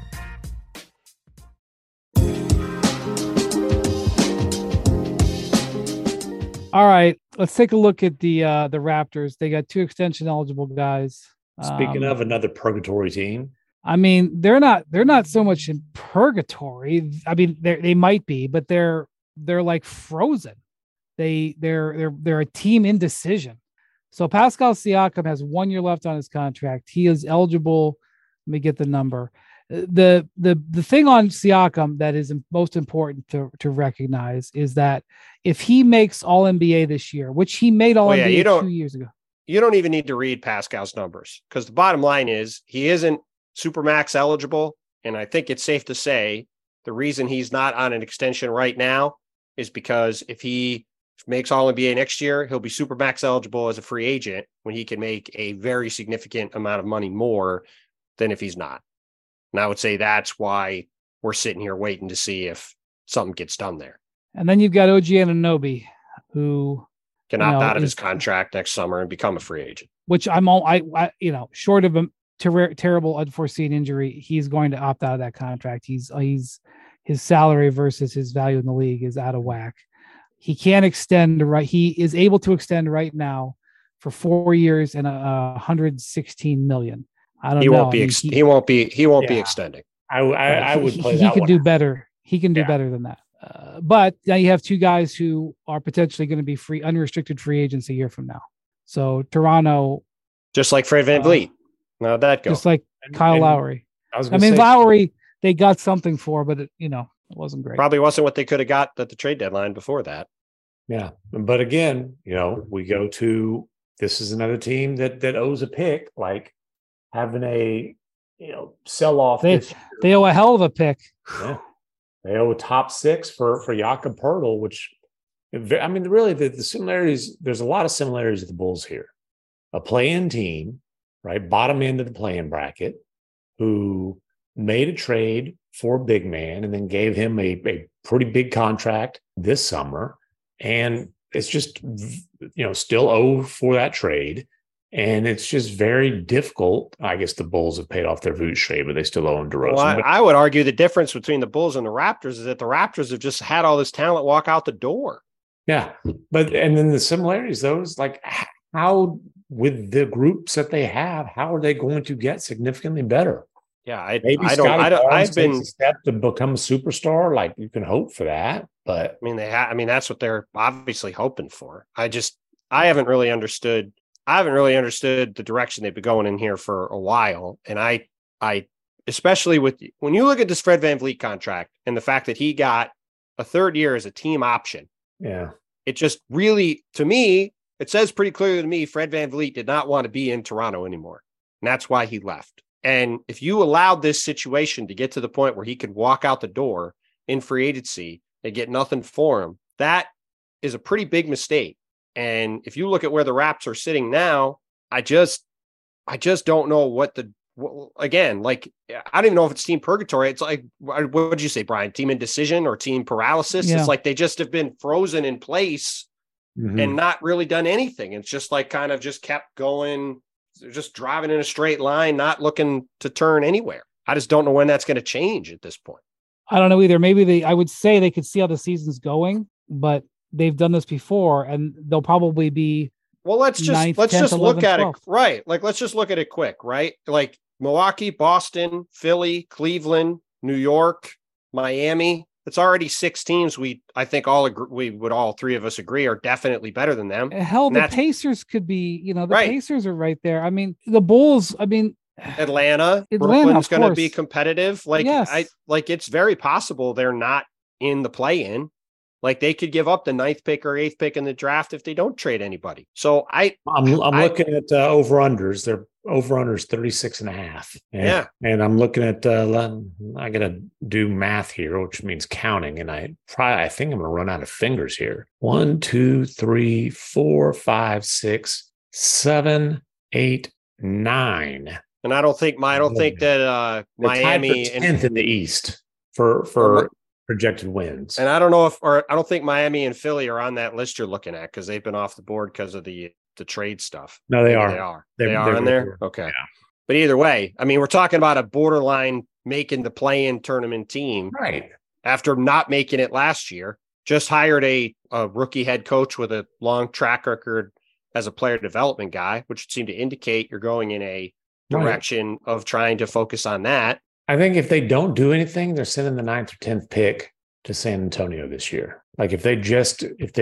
All right, let's take a look at the Raptors. They got 2 extension eligible guys. Speaking of another purgatory team, I mean, they're not so much in purgatory. I mean, they might be, but they're like frozen. They're a team indecision. So Pascal Siakam has 1 year left on his contract. He is eligible. Let me get the number. The thing on Siakam that is most important to recognize is that if he makes All NBA this year, which he made All NBA 2 years ago, you don't even need to read Pascal's numbers, because the bottom line is he isn't Supermax eligible, and I think it's safe to say the reason he's not on an extension right now is because if he makes All NBA next year, he'll be Supermax eligible as a free agent when he can make a very significant amount of money more than if he's not. And I would say that's why we're sitting here waiting to see if something gets done there. And then you've got OG Anunoby, who can opt out of his contract next summer and become a free agent. Which short of a terrible unforeseen injury, he's going to opt out of that contract. He's his salary versus his value in the league is out of whack. He can't extend he is able to extend right now for 4 years and $116 million. I don't know. He won't be extending. I would play that. He can do better. He can do better than that. But now you have 2 guys who are potentially going to be unrestricted free agents a year from now. So Toronto, just like Fred VanVleet. Now that goes. Just like Kyle Lowry. Lowry, they got something for, but it wasn't great. Probably wasn't what they could have got at the trade deadline before that. Yeah, but again, we go to, this is another team that owes a pick, like having a sell off. They owe a hell of a pick. Yeah. They owe a top 6 for Jakob Poeltl, which, I mean, really the similarities. There's a lot of similarities with the Bulls here. A play-in team, right, bottom end of the play-in bracket, who made a trade for a big man and then gave him a pretty big contract this summer, and it's just still owe for that trade. And it's just very difficult. I guess the Bulls have paid off their Vooch trade, but they still owe him DeRozan. Well, I would argue the difference between the Bulls and the Raptors is that the Raptors have just had all this talent walk out the door. Yeah. And then the similarities, those, like, how, with the groups that they have, how are they going to get significantly better? Yeah. I've been step to become a superstar. Like, you can hope for that, but I mean, that's what they're obviously hoping for. I haven't really understood the direction they've been going in here for a while. And I especially when you look at this Fred VanVleet contract and the fact that he got a 3rd year as a team option. Yeah. it just really, to me, it says pretty clearly to me, Fred VanVleet did not want to be in Toronto anymore. And that's why he left. And if you allowed this situation to get to the point where he could walk out the door in free agency and get nothing for him, that is a pretty big mistake. And if you look at where the Raps are sitting now, I just don't know again, like, I don't even know if it's team purgatory. It's like, what would you say, Brian? Team indecision or team paralysis? Yeah. It's like they just have been frozen in place and not really done anything. It's just like kind of just kept going, just driving in a straight line, not looking to turn anywhere. I just don't know when that's going to change at this point. I don't know either. Maybe I would say they could see how the season's going, but they've done this before and they'll probably be. Well, let's just 11th, look at 12th. It. Right. Like, let's just look at it quick, right? Like Milwaukee, Boston, Philly, Cleveland, New York, Miami. It's already 6 teams. I think all three of us agree are definitely better than them. Hell, the Pacers could be, the right. Pacers are right there. I mean, the Bulls, Atlanta Brooklyn's going to be competitive. Like, yes. It's very possible they're not in the play-in. Like, they could give up the 9th pick or 8th pick in the draft if they don't trade anybody. So I'm looking at over-unders. They're over-unders 36.5. Yeah. And I'm looking at, I got to do math here, which means counting. And I think I'm going to run out of fingers here. 1, 2, 3, 4, 5, 6, 7, 8, 9. And I don't think that Miami and 10th in the East for projected wins. And I don't think Miami and Philly are on that list you're looking at because they've been off the board because of the trade stuff. No, they are. They are in there? Okay. Yeah. But either way, I mean, we're talking about a borderline making the play-in tournament team. Right. After not making it last year, just hired a rookie head coach with a long track record as a player development guy, which would seem to indicate you're going in a direction of trying to focus on that. I think if they don't do anything, they're sending the 9th or 10th pick to San Antonio this year. Like if they just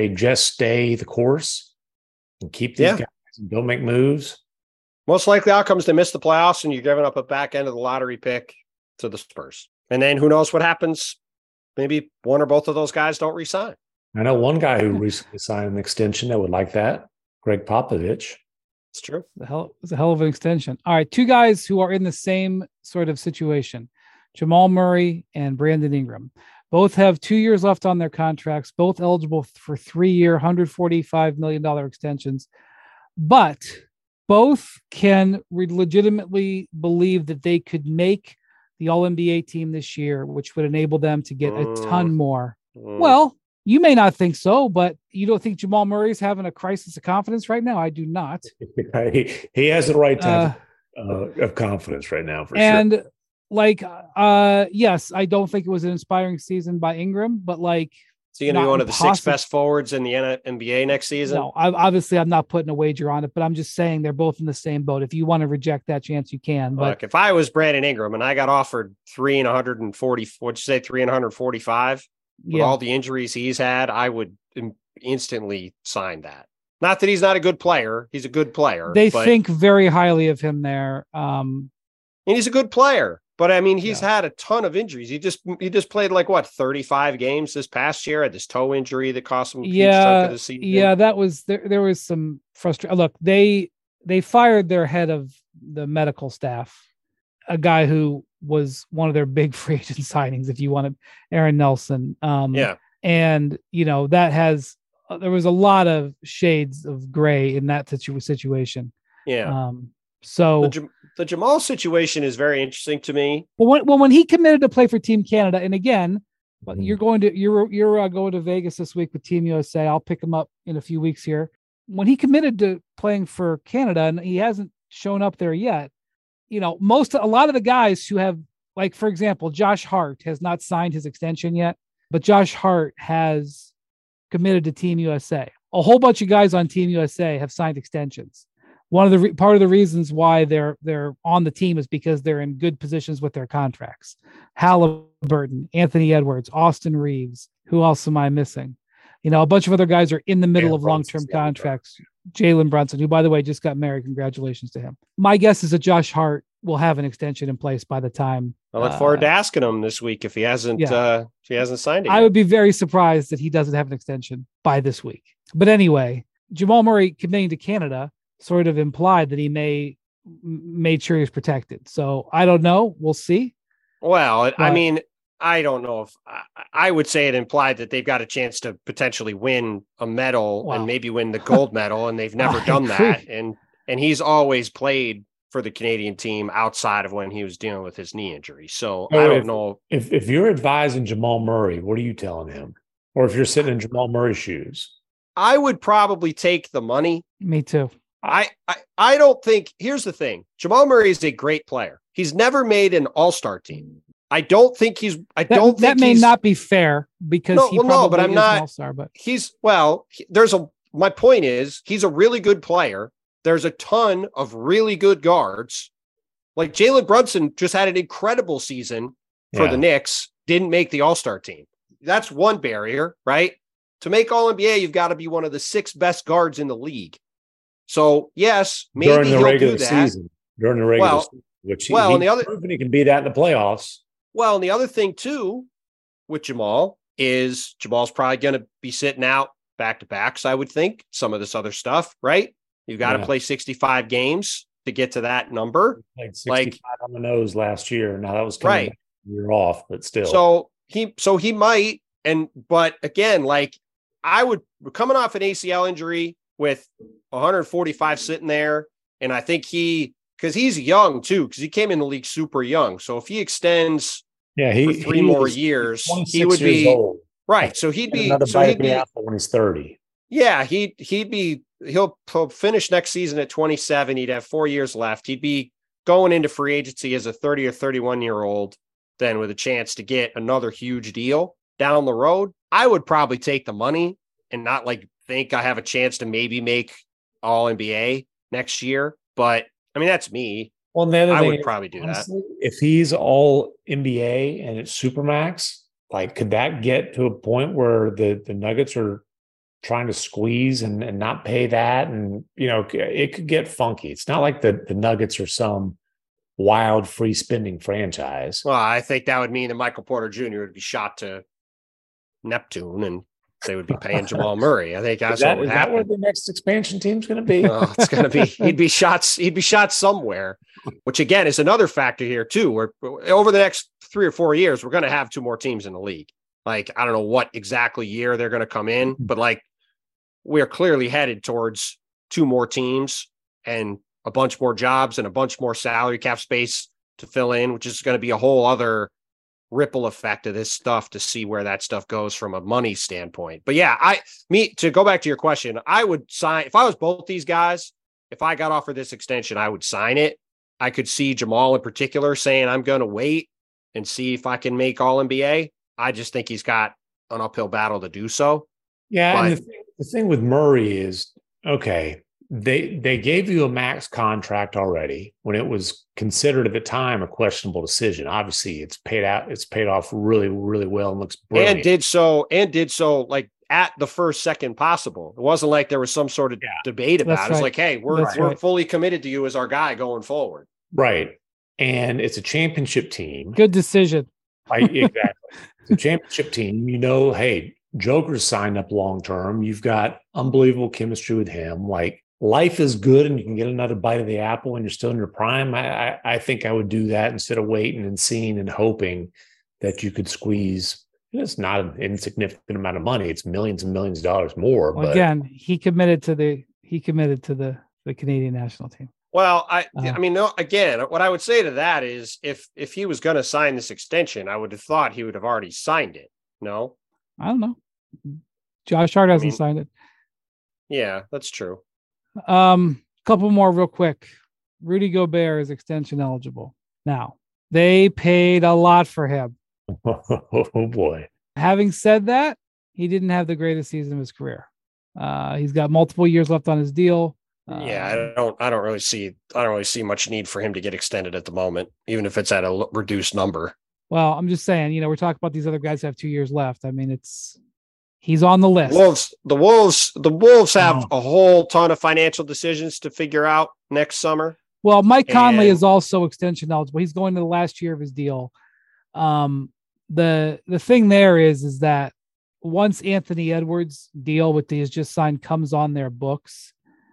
stay the course and keep these guys and don't make moves. Most likely outcomes, they miss the playoffs and you're giving up a back end of the lottery pick to the Spurs. And then who knows what happens? Maybe one or both of those guys don't re-sign. I know one guy who recently signed an extension that would like that. Greg Popovich. It's true. It's a hell of an extension. All right. 2 guys who are in the same sort of situation, Jamal Murray and Brandon Ingram. Both have 2 years left on their contracts, both eligible for 3-year, $145 million extensions, but both can legitimately believe that they could make the All-NBA team this year, which would enable them to get a ton more. Well, you may not think so, but you don't think Jamal Murray is having a crisis of confidence right now? I do not. He has the right type of confidence right now, for sure. And yes, I don't think it was an inspiring season by Ingram, but is he going to be one of the 6 best forwards in the NBA next season? No, I'm not putting a wager on it, but I'm just saying they're both in the same boat. If you want to reject that chance, you can. But look, if I was Brandon Ingram and I got offered 3 and 140, what'd you say, 3 and 145? With all the injuries he's had, I would instantly sign that. Not that he's not a good player. He's a good player. They think very highly of him there. And he's a good player. But I mean, he's had a ton of injuries. He just played 35 games this past year. Had this toe injury that cost him a huge chunk of the season. Yeah, that was there was some frustration. Look, they fired their head of the medical staff, a guy who was one of their big free agent signings, if you wanted, Aaron Nelson. And that there was a lot of shades of gray in that situation. Yeah. So the Jamal situation is very interesting to me. Well, when he committed to play for Team Canada, and again, you're going to Vegas this week with Team USA. I'll pick him up in a few weeks here. When he committed to playing for Canada, and he hasn't shown up there yet, a lot of the guys who have, for example, Josh Hart has not signed his extension yet, but Josh Hart has committed to Team USA. A whole bunch of guys on Team USA have signed extensions. Part of the reasons why they're on the team is because they're in good positions with their contracts. Halliburton, Anthony Edwards, Austin Reeves. Who else am I missing? A bunch of other guys are in the middle of long-term contracts. Jalen Brunson, who, by the way, just got married. Congratulations to him. My guess is that Josh Hart will have an extension in place by the time. I look forward to asking him this week if he hasn't signed it I yet. would be very surprised that he doesn't have an extension by this week. But anyway, Jamal Murray committing to Canada sort of implied that he made sure he was protected. So I don't know. We'll see. Well, I mean, I don't know if I would say it implied that they've got a chance to potentially win a medal and maybe win the gold medal, and they've never done that. And he's always played for the Canadian team outside of when he was dealing with his knee injury. So I don't know. If you're advising Jamal Murray, what are you telling him? Or if you're sitting in Jamal Murray's shoes? I would probably take the money. Me too. I don't think, here's the thing. Jamal Murray is a great player. He's never made an all-star team. I don't think he's, that may not be fair because but I'm not an all-star, but my point is he's a really good player. There's a ton of really good guards. Like Jalen Brunson just had an incredible season for the Knicks, didn't make the all-star team. That's one barrier, right? To make All-NBA, you've got to be one of the 6 best guards in the league. So yes, maybe during the regular do that. season, during the regular season, which he can be that in the playoffs. Well, and the other thing too with Jamal is Jamal's probably going to be sitting out back-to-backs, I would think, some of this other stuff, right? You've got to play 65 games to get to that number. Like 65 on the nose last year. Now that was coming back a year off, but still. So he might, but again, like we're coming off an ACL injury with 145 sitting there. And I think because he's young too, because he came in the league super young. So if he extends for 3 more years, he would be old. Right. So he'd be another bite of the apple when he's 30. Yeah, he'll finish next season at 27. He'd have 4 years left. He'd be going into free agency as a 30 or 31-year-old, then with a chance to get another huge deal down the road. I would probably take the money and not think I have a chance to maybe make All-NBA next year. But I mean, that's me. Well, the other I thing would probably do honestly, that. If he's All-NBA and it's Supermax, could that get to a point where the Nuggets are trying to squeeze and not pay that? And, it could get funky. It's not like the Nuggets are some wild free spending franchise. Well, I think that would mean that Michael Porter Jr. would be shot to Neptune and they would be paying Jamal Murray. I think that's what would happen. Is that where the next expansion team's going to be? It's going to be, he'd be shot somewhere, which again is another factor here too, where over the next 3 or 4 years, we're going to have 2 more teams in the league. I don't know what exactly year they're going to come in, but we're clearly headed towards 2 more teams and a bunch more jobs and a bunch more salary cap space to fill in, which is going to be a whole other ripple effect of this stuff to see where that stuff goes from a money standpoint. But yeah, to go back to your question, I would sign, if I was both these guys, if I got offered this extension, I would sign it. I could see Jamal in particular saying, I'm going to wait and see if I can make All-NBA. I just think he's got an uphill battle to do so. Yeah. And the thing with Murray is, okay, they gave you a max contract already when it was considered at the time a questionable decision. Obviously, it's paid off really, really well and looks brilliant. And did so at the first second possible. It wasn't like there was some sort of debate about it. It's like, hey, we're fully committed to you as our guy going forward. Right. And it's a championship team. Good decision. Exactly. It's a championship team. Hey, Joker's signed up long term. You've got unbelievable chemistry with him. Life is good and you can get another bite of the apple when you're still in your prime. I think I would do that instead of waiting and seeing and hoping that you could squeeze. It's not an insignificant amount of money. It's millions and millions of dollars more. Well, again, he committed to the Canadian national team. Well, again, what I would say to that is if he was going to sign this extension, I would have thought he would have already signed it. No? I don't know. Josh Hart hasn't signed it. Yeah, that's true. Couple more real quick. Rudy Gobert is extension eligible. Now, they paid a lot for him. Oh boy. Having said that, he didn't have the greatest season of his career. He's got multiple years left on his deal. I don't really see much need for him to get extended at the moment, even if it's at a reduced number. Well, I'm just saying, we're talking about these other guys who have 2 years left. I mean, he's on the list. The Wolves have a whole ton of financial decisions to figure out next summer. Well, Mike Conley And- is also extension eligible. He's going to the last year of his deal. The thing there is that once Anthony Edwards' deal with the just signed comes on their books,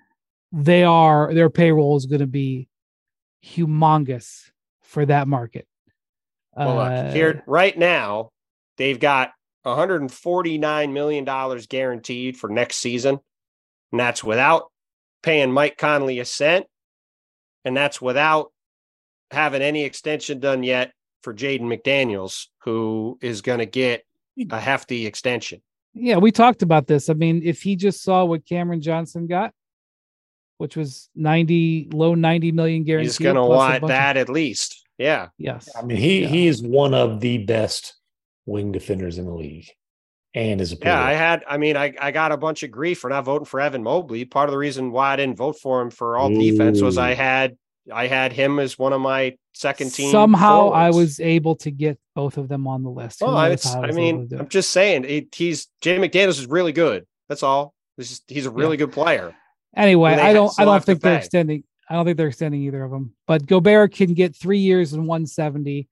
their payroll is going to be humongous for that market. Well, look, here right now, they've got $149 million guaranteed for next season. And that's without paying Mike Conley a cent. And that's without having any extension done yet for Jaden McDaniels, who is going to get a hefty extension. Yeah, we talked about this. I mean, if he just saw what Cameron Johnson got, which was low 90 million guaranteed. He's going to want that at least. Yeah. Yes. I mean, he is one of the best wing defenders in the league. And as a player. Yeah, I got a bunch of grief for not voting for Evan Mobley. Part of the reason why I didn't vote for him for all defense was I had him as one of my second team. Somehow forwards. I was able to get both of them on the list. Well, I'm just saying Jay McDaniels is really good. That's all. He's a really good player. Anyway, I don't think they're extending. I don't think they're extending either of them. But Gobert can get 3 years and 170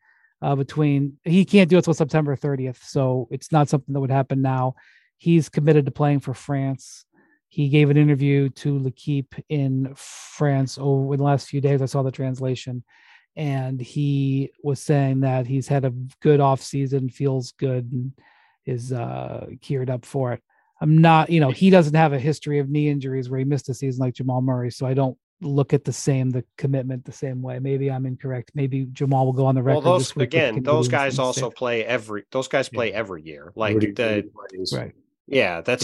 he can't do it until September 30th. So it's not something that would happen now. He's committed to playing for France. He gave an interview to L'Equipe in France in the last few days. I saw the translation, and he was saying that he's had a good off season, feels good, and is geared up for it. I'm not, he doesn't have a history of knee injuries where he missed a season like Jamal Murray. So I don't look at the commitment the same way. Maybe I'm incorrect. Maybe Jamal will go on the record. Well, those guys also play every year. Like right. Yeah, that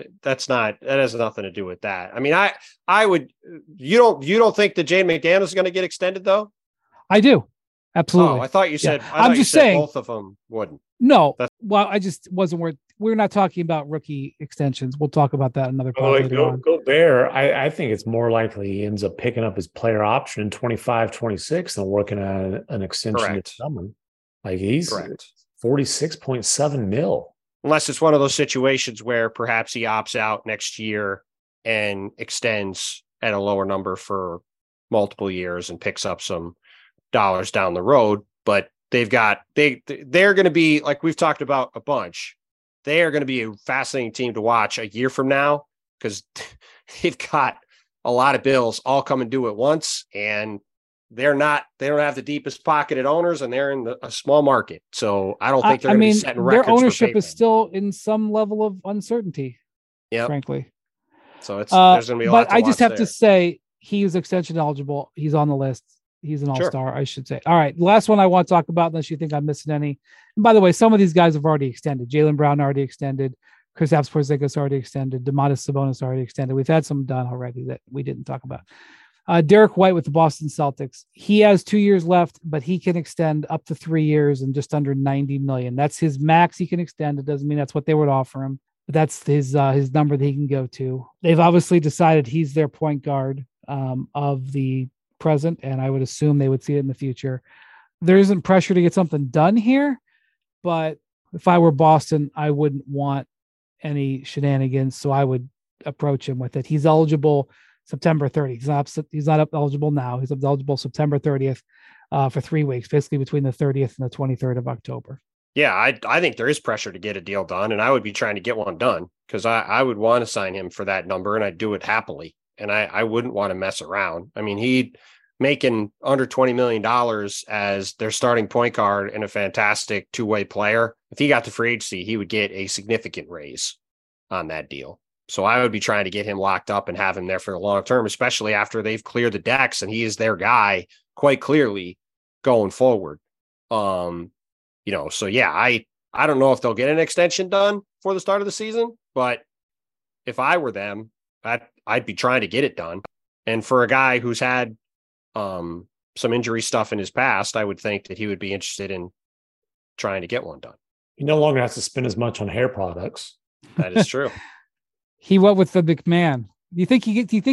has nothing to do with that. I mean, I would, you don't think that Jaden McDaniels is going to get extended though? I do. Absolutely. Oh, I thought you said, I'm just saying both of them wouldn't. No, I just wasn't worth. We're not talking about rookie extensions. We'll talk about that another part later on. Gobert, I think it's more likely he ends up picking up his player option in 25, 26 than working on an extension this summer. Like he's 46.7 mil. Unless it's one of those situations where perhaps he opts out next year and extends at a lower number for multiple years and picks up some dollars down the road. But they're going to be, like we've talked about a bunch, they are going to be a fascinating team to watch a year from now because they've got a lot of bills all coming due at once, and they don't have the deepest pocketed owners, and they're in a small market. So I don't think they're going to be setting records. Their ownership is still in some level of uncertainty. Yeah, frankly. So there's going to be a lot. But I just have to say he is extension eligible. He's on the list. He's an all-star, I should say. All right. Last one I want to talk about, unless you think I'm missing any. And by the way, some of these guys have already extended. Jaylen Brown already extended. Kristaps Porzingis already extended. Domantas Sabonis already extended. We've had some done already that we didn't talk about. Derek White with the Boston Celtics. He has 2 years left, but he can extend up to 3 years and just under $90 million. That's his max he can extend. It doesn't mean that's what they would offer him, but that's his number that he can go to. They've obviously decided he's their point guard of the present, and I would assume they would see it in the future. There isn't pressure to get something done here, but if I were Boston, I wouldn't want any shenanigans, so I would approach him with it. He's eligible September 30th. He's not eligible now. He's eligible September 30th for 3 weeks, basically between the 30th and the 23rd of October. Yeah, I think there is pressure to get a deal done, and I would be trying to get one done because I would want to sign him for that number, and I'd do it happily. And I wouldn't want to mess around. I mean, he'd making under $20 million as their starting point guard and a fantastic two-way player. If he got to free agency, he would get a significant raise on that deal. So I would be trying to get him locked up and have him there for the long term, especially after they've cleared the decks and he is their guy quite clearly going forward. So yeah, I don't know if they'll get an extension done for the start of the season, but if I were them, I'd be trying to get it done. And for a guy who's had some injury stuff in his past, I would think that he would be interested in trying to get one done. He no longer has to spend as much on hair products. That is true. He went with the McMahon. Do you think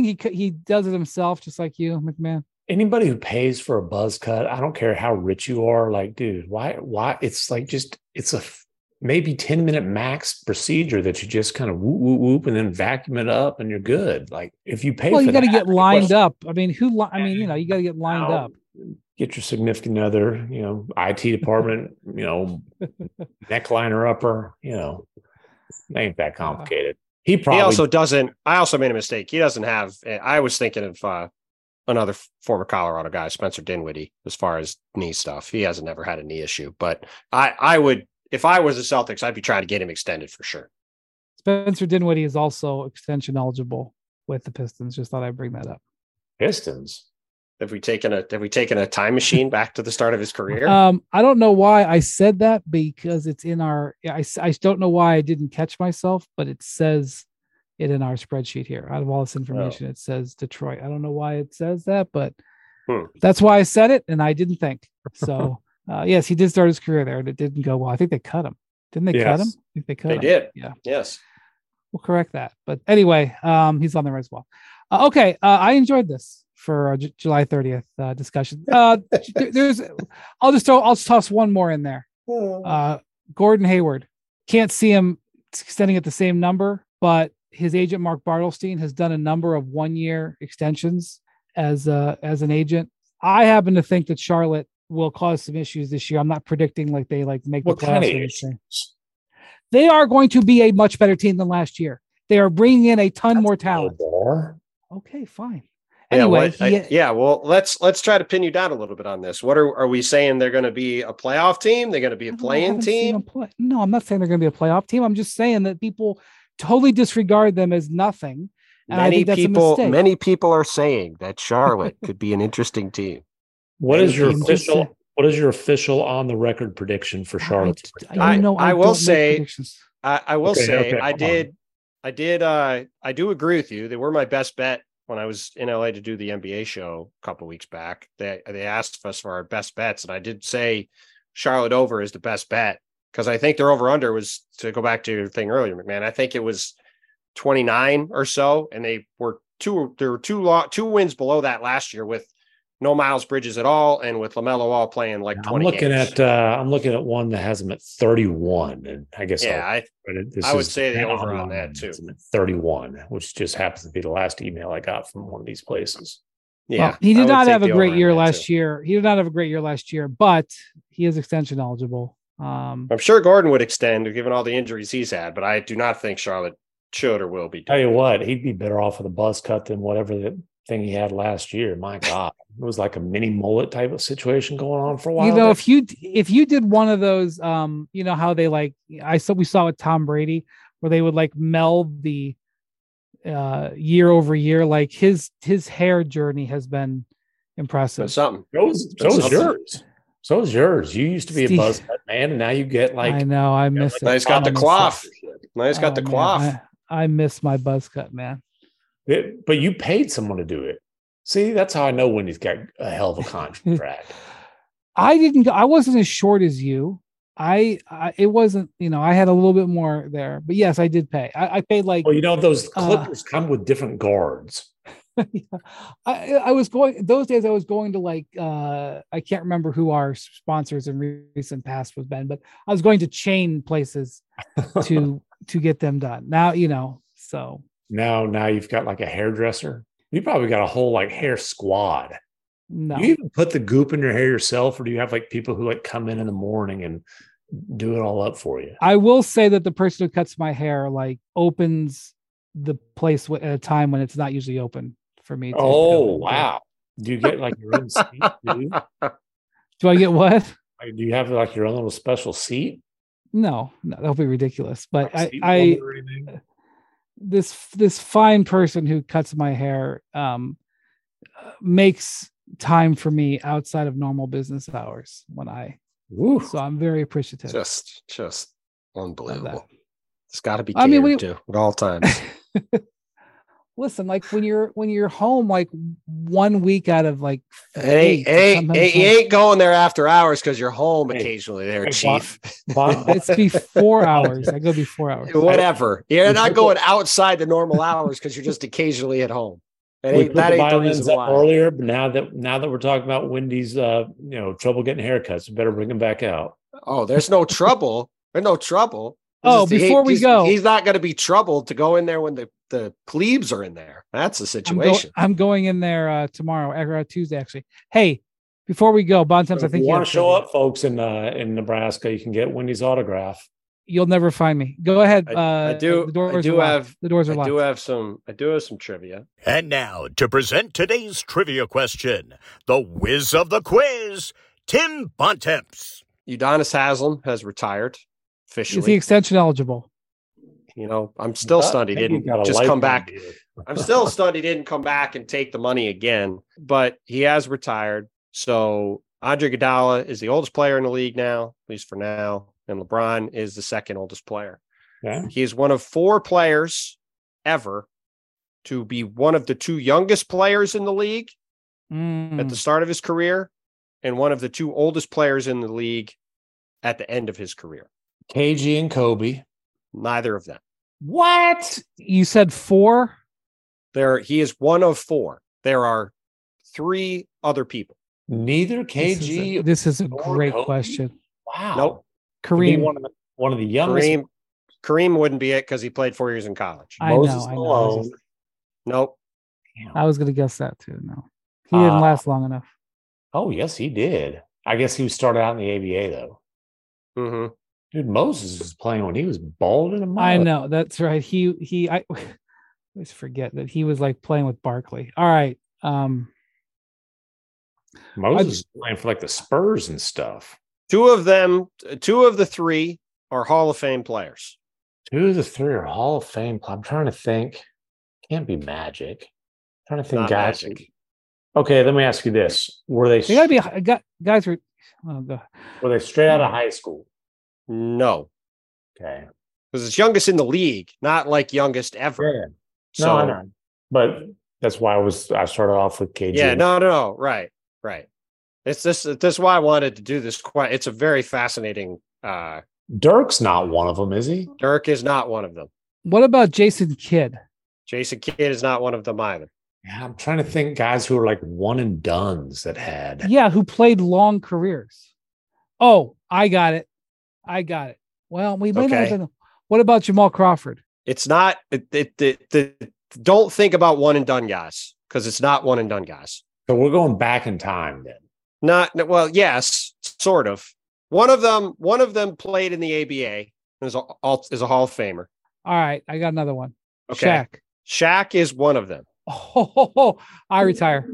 he does it himself, just like you, McMahon? Anybody who pays for a buzz cut, I don't care how rich you are. Like, dude, why? It's like maybe 10-minute max procedure that you just kind of whoop, whoop, whoop, and then vacuum it up and you're good. Like if you pay for you got to that, get lined up. I mean, you got to get lined up. Get your significant other, IT department, neckliner upper, ain't that complicated. He also doesn't. I also made a mistake. He doesn't have. I was thinking of another former Colorado guy, Spencer Dinwiddie, as far as knee stuff. He hasn't never had a knee issue, but I would, if I was the Celtics, I'd be trying to get him extended for sure. Spencer Dinwiddie is also extension eligible with the Pistons. Just thought I'd bring that up. Pistons. Have we taken a time machine back to the start of his career? I don't know why I said that, because it's in our. I don't know why I didn't catch myself, but it says it in our spreadsheet here. Out of all this information, It says Detroit. I don't know why it says that, but that's why I said it, and I didn't think. So yes, he did start his career there, and it didn't go well. I think they cut him. Didn't they cut him? I think they cut him. They did. Yeah. Yes. We'll correct that. But anyway, he's on there as well. Okay, I enjoyed this for July 30th discussion. I'll toss one more in there. Gordon Hayward. Can't see him extending at the same number, but his agent Mark Bartelstein has done a number of 1-year extensions as an agent. I happen to think that Charlotte will cause some issues this year. I'm not predicting they make the playoffs. They are going to be a much better team than last year. They are bringing in a ton more talent. Okay, fine. Anyway, well, let's try to pin you down a little bit on this. What are we saying? They're going to be a playoff team? They're going to be a play-in team? No, I'm not saying they're going to be a playoff team. I'm just saying that people totally disregard them as nothing. And I think that's a mistake. Many people are saying that Charlotte could be an interesting team. What is your official on the record prediction for Charlotte? I do agree with you. They were my best bet when I was in LA to do the NBA show a couple of weeks back. They asked us for our best bets, and I did say Charlotte over is the best bet, because I think their over under was, to go back to your thing earlier, McMahon, I think it was 29 or so, and they were two wins below that last year with no Miles Bridges at all, and with LaMelo all playing 20 I'm looking at one that has them at 31, and I guess I would say the over on that too. 31, which just happens to be the last email I got from one of these places. Yeah, well, he did not have a great year last year. He did not have a great year last year, but he is extension eligible. I'm sure Gordon would extend, given all the injuries he's had, but I do not think Charlotte should or will be. Tell you what, he'd be better off with a buzz cut than whatever the thing he had last year. My God, it was like a mini mullet type of situation going on for a while. If you did one of those, how they we saw with Tom Brady, where they would meld the year over year. Like his hair journey has been impressive. That's something. So is yours. So is yours. You used to be a buzz cut man, and now you get I know. I miss it. Nice got the quaff. Nice got the quaff. I miss my buzz cut, man. But you paid someone to do it. See, that's how I know Wendy's got a hell of a contract. I wasn't as short as you. It wasn't, I had a little bit more there, but yes, I did pay. I paid those clippers come with different guards. Yeah. I was going those days. I was going to I can't remember who our sponsors in recent past was been, but I was going to chain places to get them done. Now, so now you've got a hairdresser. You probably got a whole hair squad. No. Do you even put the goop in your hair yourself, or do you have people who come in the morning and do it all up for you? I will say that the person who cuts my hair opens the place at a time when it's not usually open for me. Oh, wow. Do you get your own seat? Do I get what? Do you have your own little special seat? No, that'll be ridiculous. But this fine person who cuts my hair makes time for me outside of normal business hours so I'm very appreciative. Just unbelievable. It's got to be catered to at all times. Listen, when you're home 1 week out of you ain't going there after hours because you're home occasionally there, Chief. It's before hours. I go before hours. Whatever. You're not going outside the normal hours because you're just occasionally at home. That ain't the reason why. Earlier, but now that we're talking about Wendy's trouble getting haircuts, we better bring them back out. Oh, there's no trouble. There's no trouble. Before we go, he's not going to be troubled to go in there when the plebes are in there. That's the situation. I'm going in there tomorrow, or Tuesday, actually. Hey, before we go, Bontemps, I think you want to show up, folks, in Nebraska, you can get Wendy's autograph. You'll never find me. Go ahead. I do have some trivia. And now to present today's trivia question, the whiz of the quiz, Tim Bontemps. Udonis Haslem has retired officially. Is he extension eligible? I'm still stunned he didn't just come back. I'm still stunned he didn't come back and take the money again, but he has retired. So Andre Iguodala is the oldest player in the league now, at least for now. And LeBron is the second oldest player. Yeah. He is one of 4 players ever to be one of the 2 youngest players in the league at the start of his career and one of the 2 oldest players in the league at the end of his career. KG and Kobe. Neither of them. What? You said 4? He is one of 4. There are 3 other people. Neither KG. This is a great question. Wow. Nope. Kareem. One of the youngest. Kareem wouldn't be it because he played 4 years in college. I know. Nope. I was going to guess that too. No, he didn't last long enough. Oh, yes, he did. I guess he started out in the ABA, though. Mm-hmm. Dude, Moses was playing when he was bald in a mile. I know. That's right. I always forget that he was like playing with Barkley. All right. Moses is playing for like the Spurs and stuff. 2 of the 3 are Hall of Fame players. 2 of the 3 are Hall of Fame. I'm trying to think. Can't be Magic. I'm trying to think, Not guys. Magic. Okay, let me ask you this: Were they gotta be guys? Were they straight out of high school? No. Okay, because it's youngest in the league, not like youngest ever. Yeah. No, I know. But that's why I started off with KG. Yeah, no. Right. It's this is why I wanted to do this. It's a very fascinating. Dirk's not one of them, is he? Dirk is not one of them. What about Jason Kidd? Jason Kidd is not one of them either. Yeah, I'm trying to think guys who are like one and dones that had. Yeah, who played long careers. Oh, I got it. Well, we may not have. What about Jamal Crawford? It's not. Don't think about one and done guys because it's not one and done guys. So we're going back in time then. Yes, sort of. One of them played in the ABA and is a Hall of Famer. All right, I got another one. Okay. Shaq is one of them. Oh, I retire.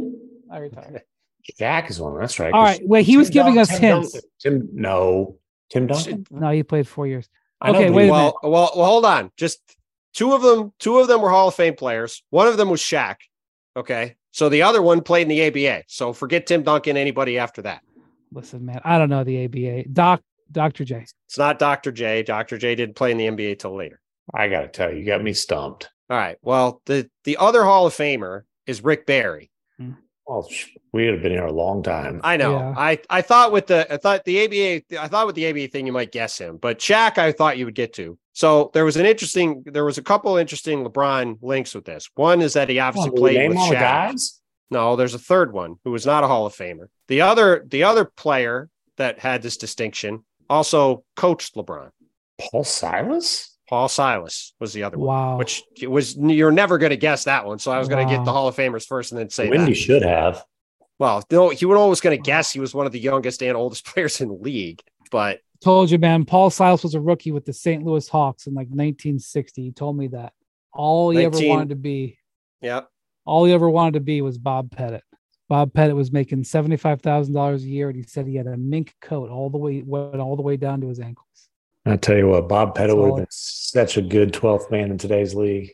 Shaq is one. That's right. All right. Wait, he was giving us hints. Tim Duncan. No, he played 4 years. Okay, wait a minute. Well, hold on. Just 2 of them were Hall of Fame players. One of them was Shaq. Okay. So the other one played in the ABA. So forget Tim Duncan, anybody after that. Listen, man, I don't know the ABA. Dr. J. It's not Dr. J. Dr. J didn't play in the NBA till later. I got to tell you, you got me stumped. All right. Well, the other Hall of Famer is Rick Barry. Well, we would have been here a long time. I know. Yeah. I thought with the ABA thing you might guess him, but Shaq I thought you would get to. So there was a couple interesting LeBron links with this. One is that he obviously played with Shaq. Guys? No, there's a third one who was not a Hall of Famer. The other player that had this distinction also coached LeBron. Paul Silas? Paul Silas was the other one. Which you're never going to guess that one. So I was going to get the Hall of Famers first and then say Wendy should have. Well, no, he was always going to guess he was one of the youngest and oldest players in the league. But told you, man, Paul Silas was a rookie with the St. Louis Hawks in like 1960. He told me that. All he ever wanted to be. Yep. All he ever wanted to be was Bob Pettit. Bob Pettit was making $75,000 a year, and he said he had a mink coat went all the way down to his ankles. I tell you what, Bob Pettit would have been such a good 12th man in today's league.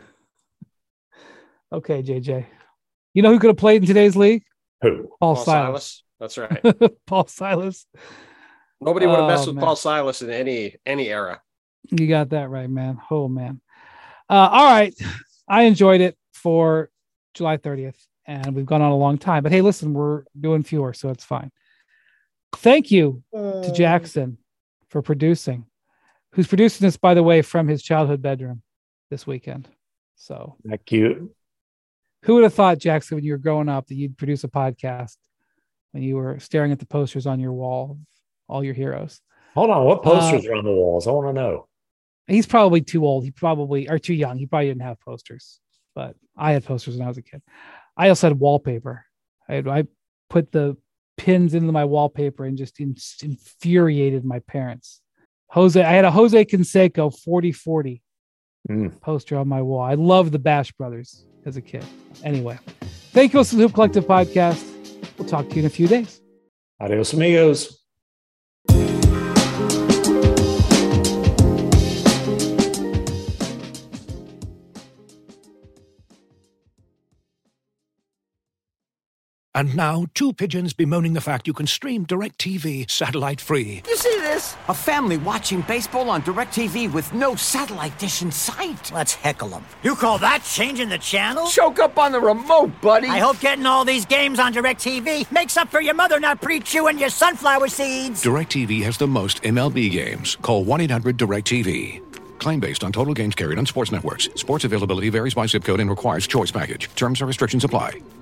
Okay, JJ. You know who could have played in today's league? Who? Paul Silas. That's right. Paul Silas. Nobody would have messed with Paul Silas in any era. You got that right, man. Oh, man. All right. I enjoyed it for July 30th, and we've gone on a long time. But hey, listen, we're doing fewer, so it's fine. Thank you to Jackson for producing, who's producing this, by the way, from his childhood bedroom this weekend. So that cute. Who would have thought, Jackson, when you were growing up, that you'd produce a podcast when you were staring at the posters on your wall of all your heroes? Hold on. What posters are on the walls? I want to know. He's probably too old. Or too young. He probably didn't have posters, but I had posters when I was a kid. I also had wallpaper. I put the pins into my wallpaper and just infuriated my parents. I had a Jose Canseco 40-40 poster on my wall. I loved the Bash Brothers as a kid. Anyway, thank you for the Hoop Collective podcast. We'll talk to you in a few days. Adios, amigos. And now, two pigeons bemoaning the fact you can stream DirecTV satellite-free. You see this? A family watching baseball on DirecTV with no satellite dish in sight. Let's heckle them. You call that changing the channel? Choke up on the remote, buddy. I hope getting all these games on DirecTV makes up for your mother not pre-chewing your sunflower seeds. DirecTV has the most MLB games. Call 1-800-DirecTV. Claim based on total games carried on sports networks. Sports availability varies by zip code and requires choice package. Terms and restrictions apply.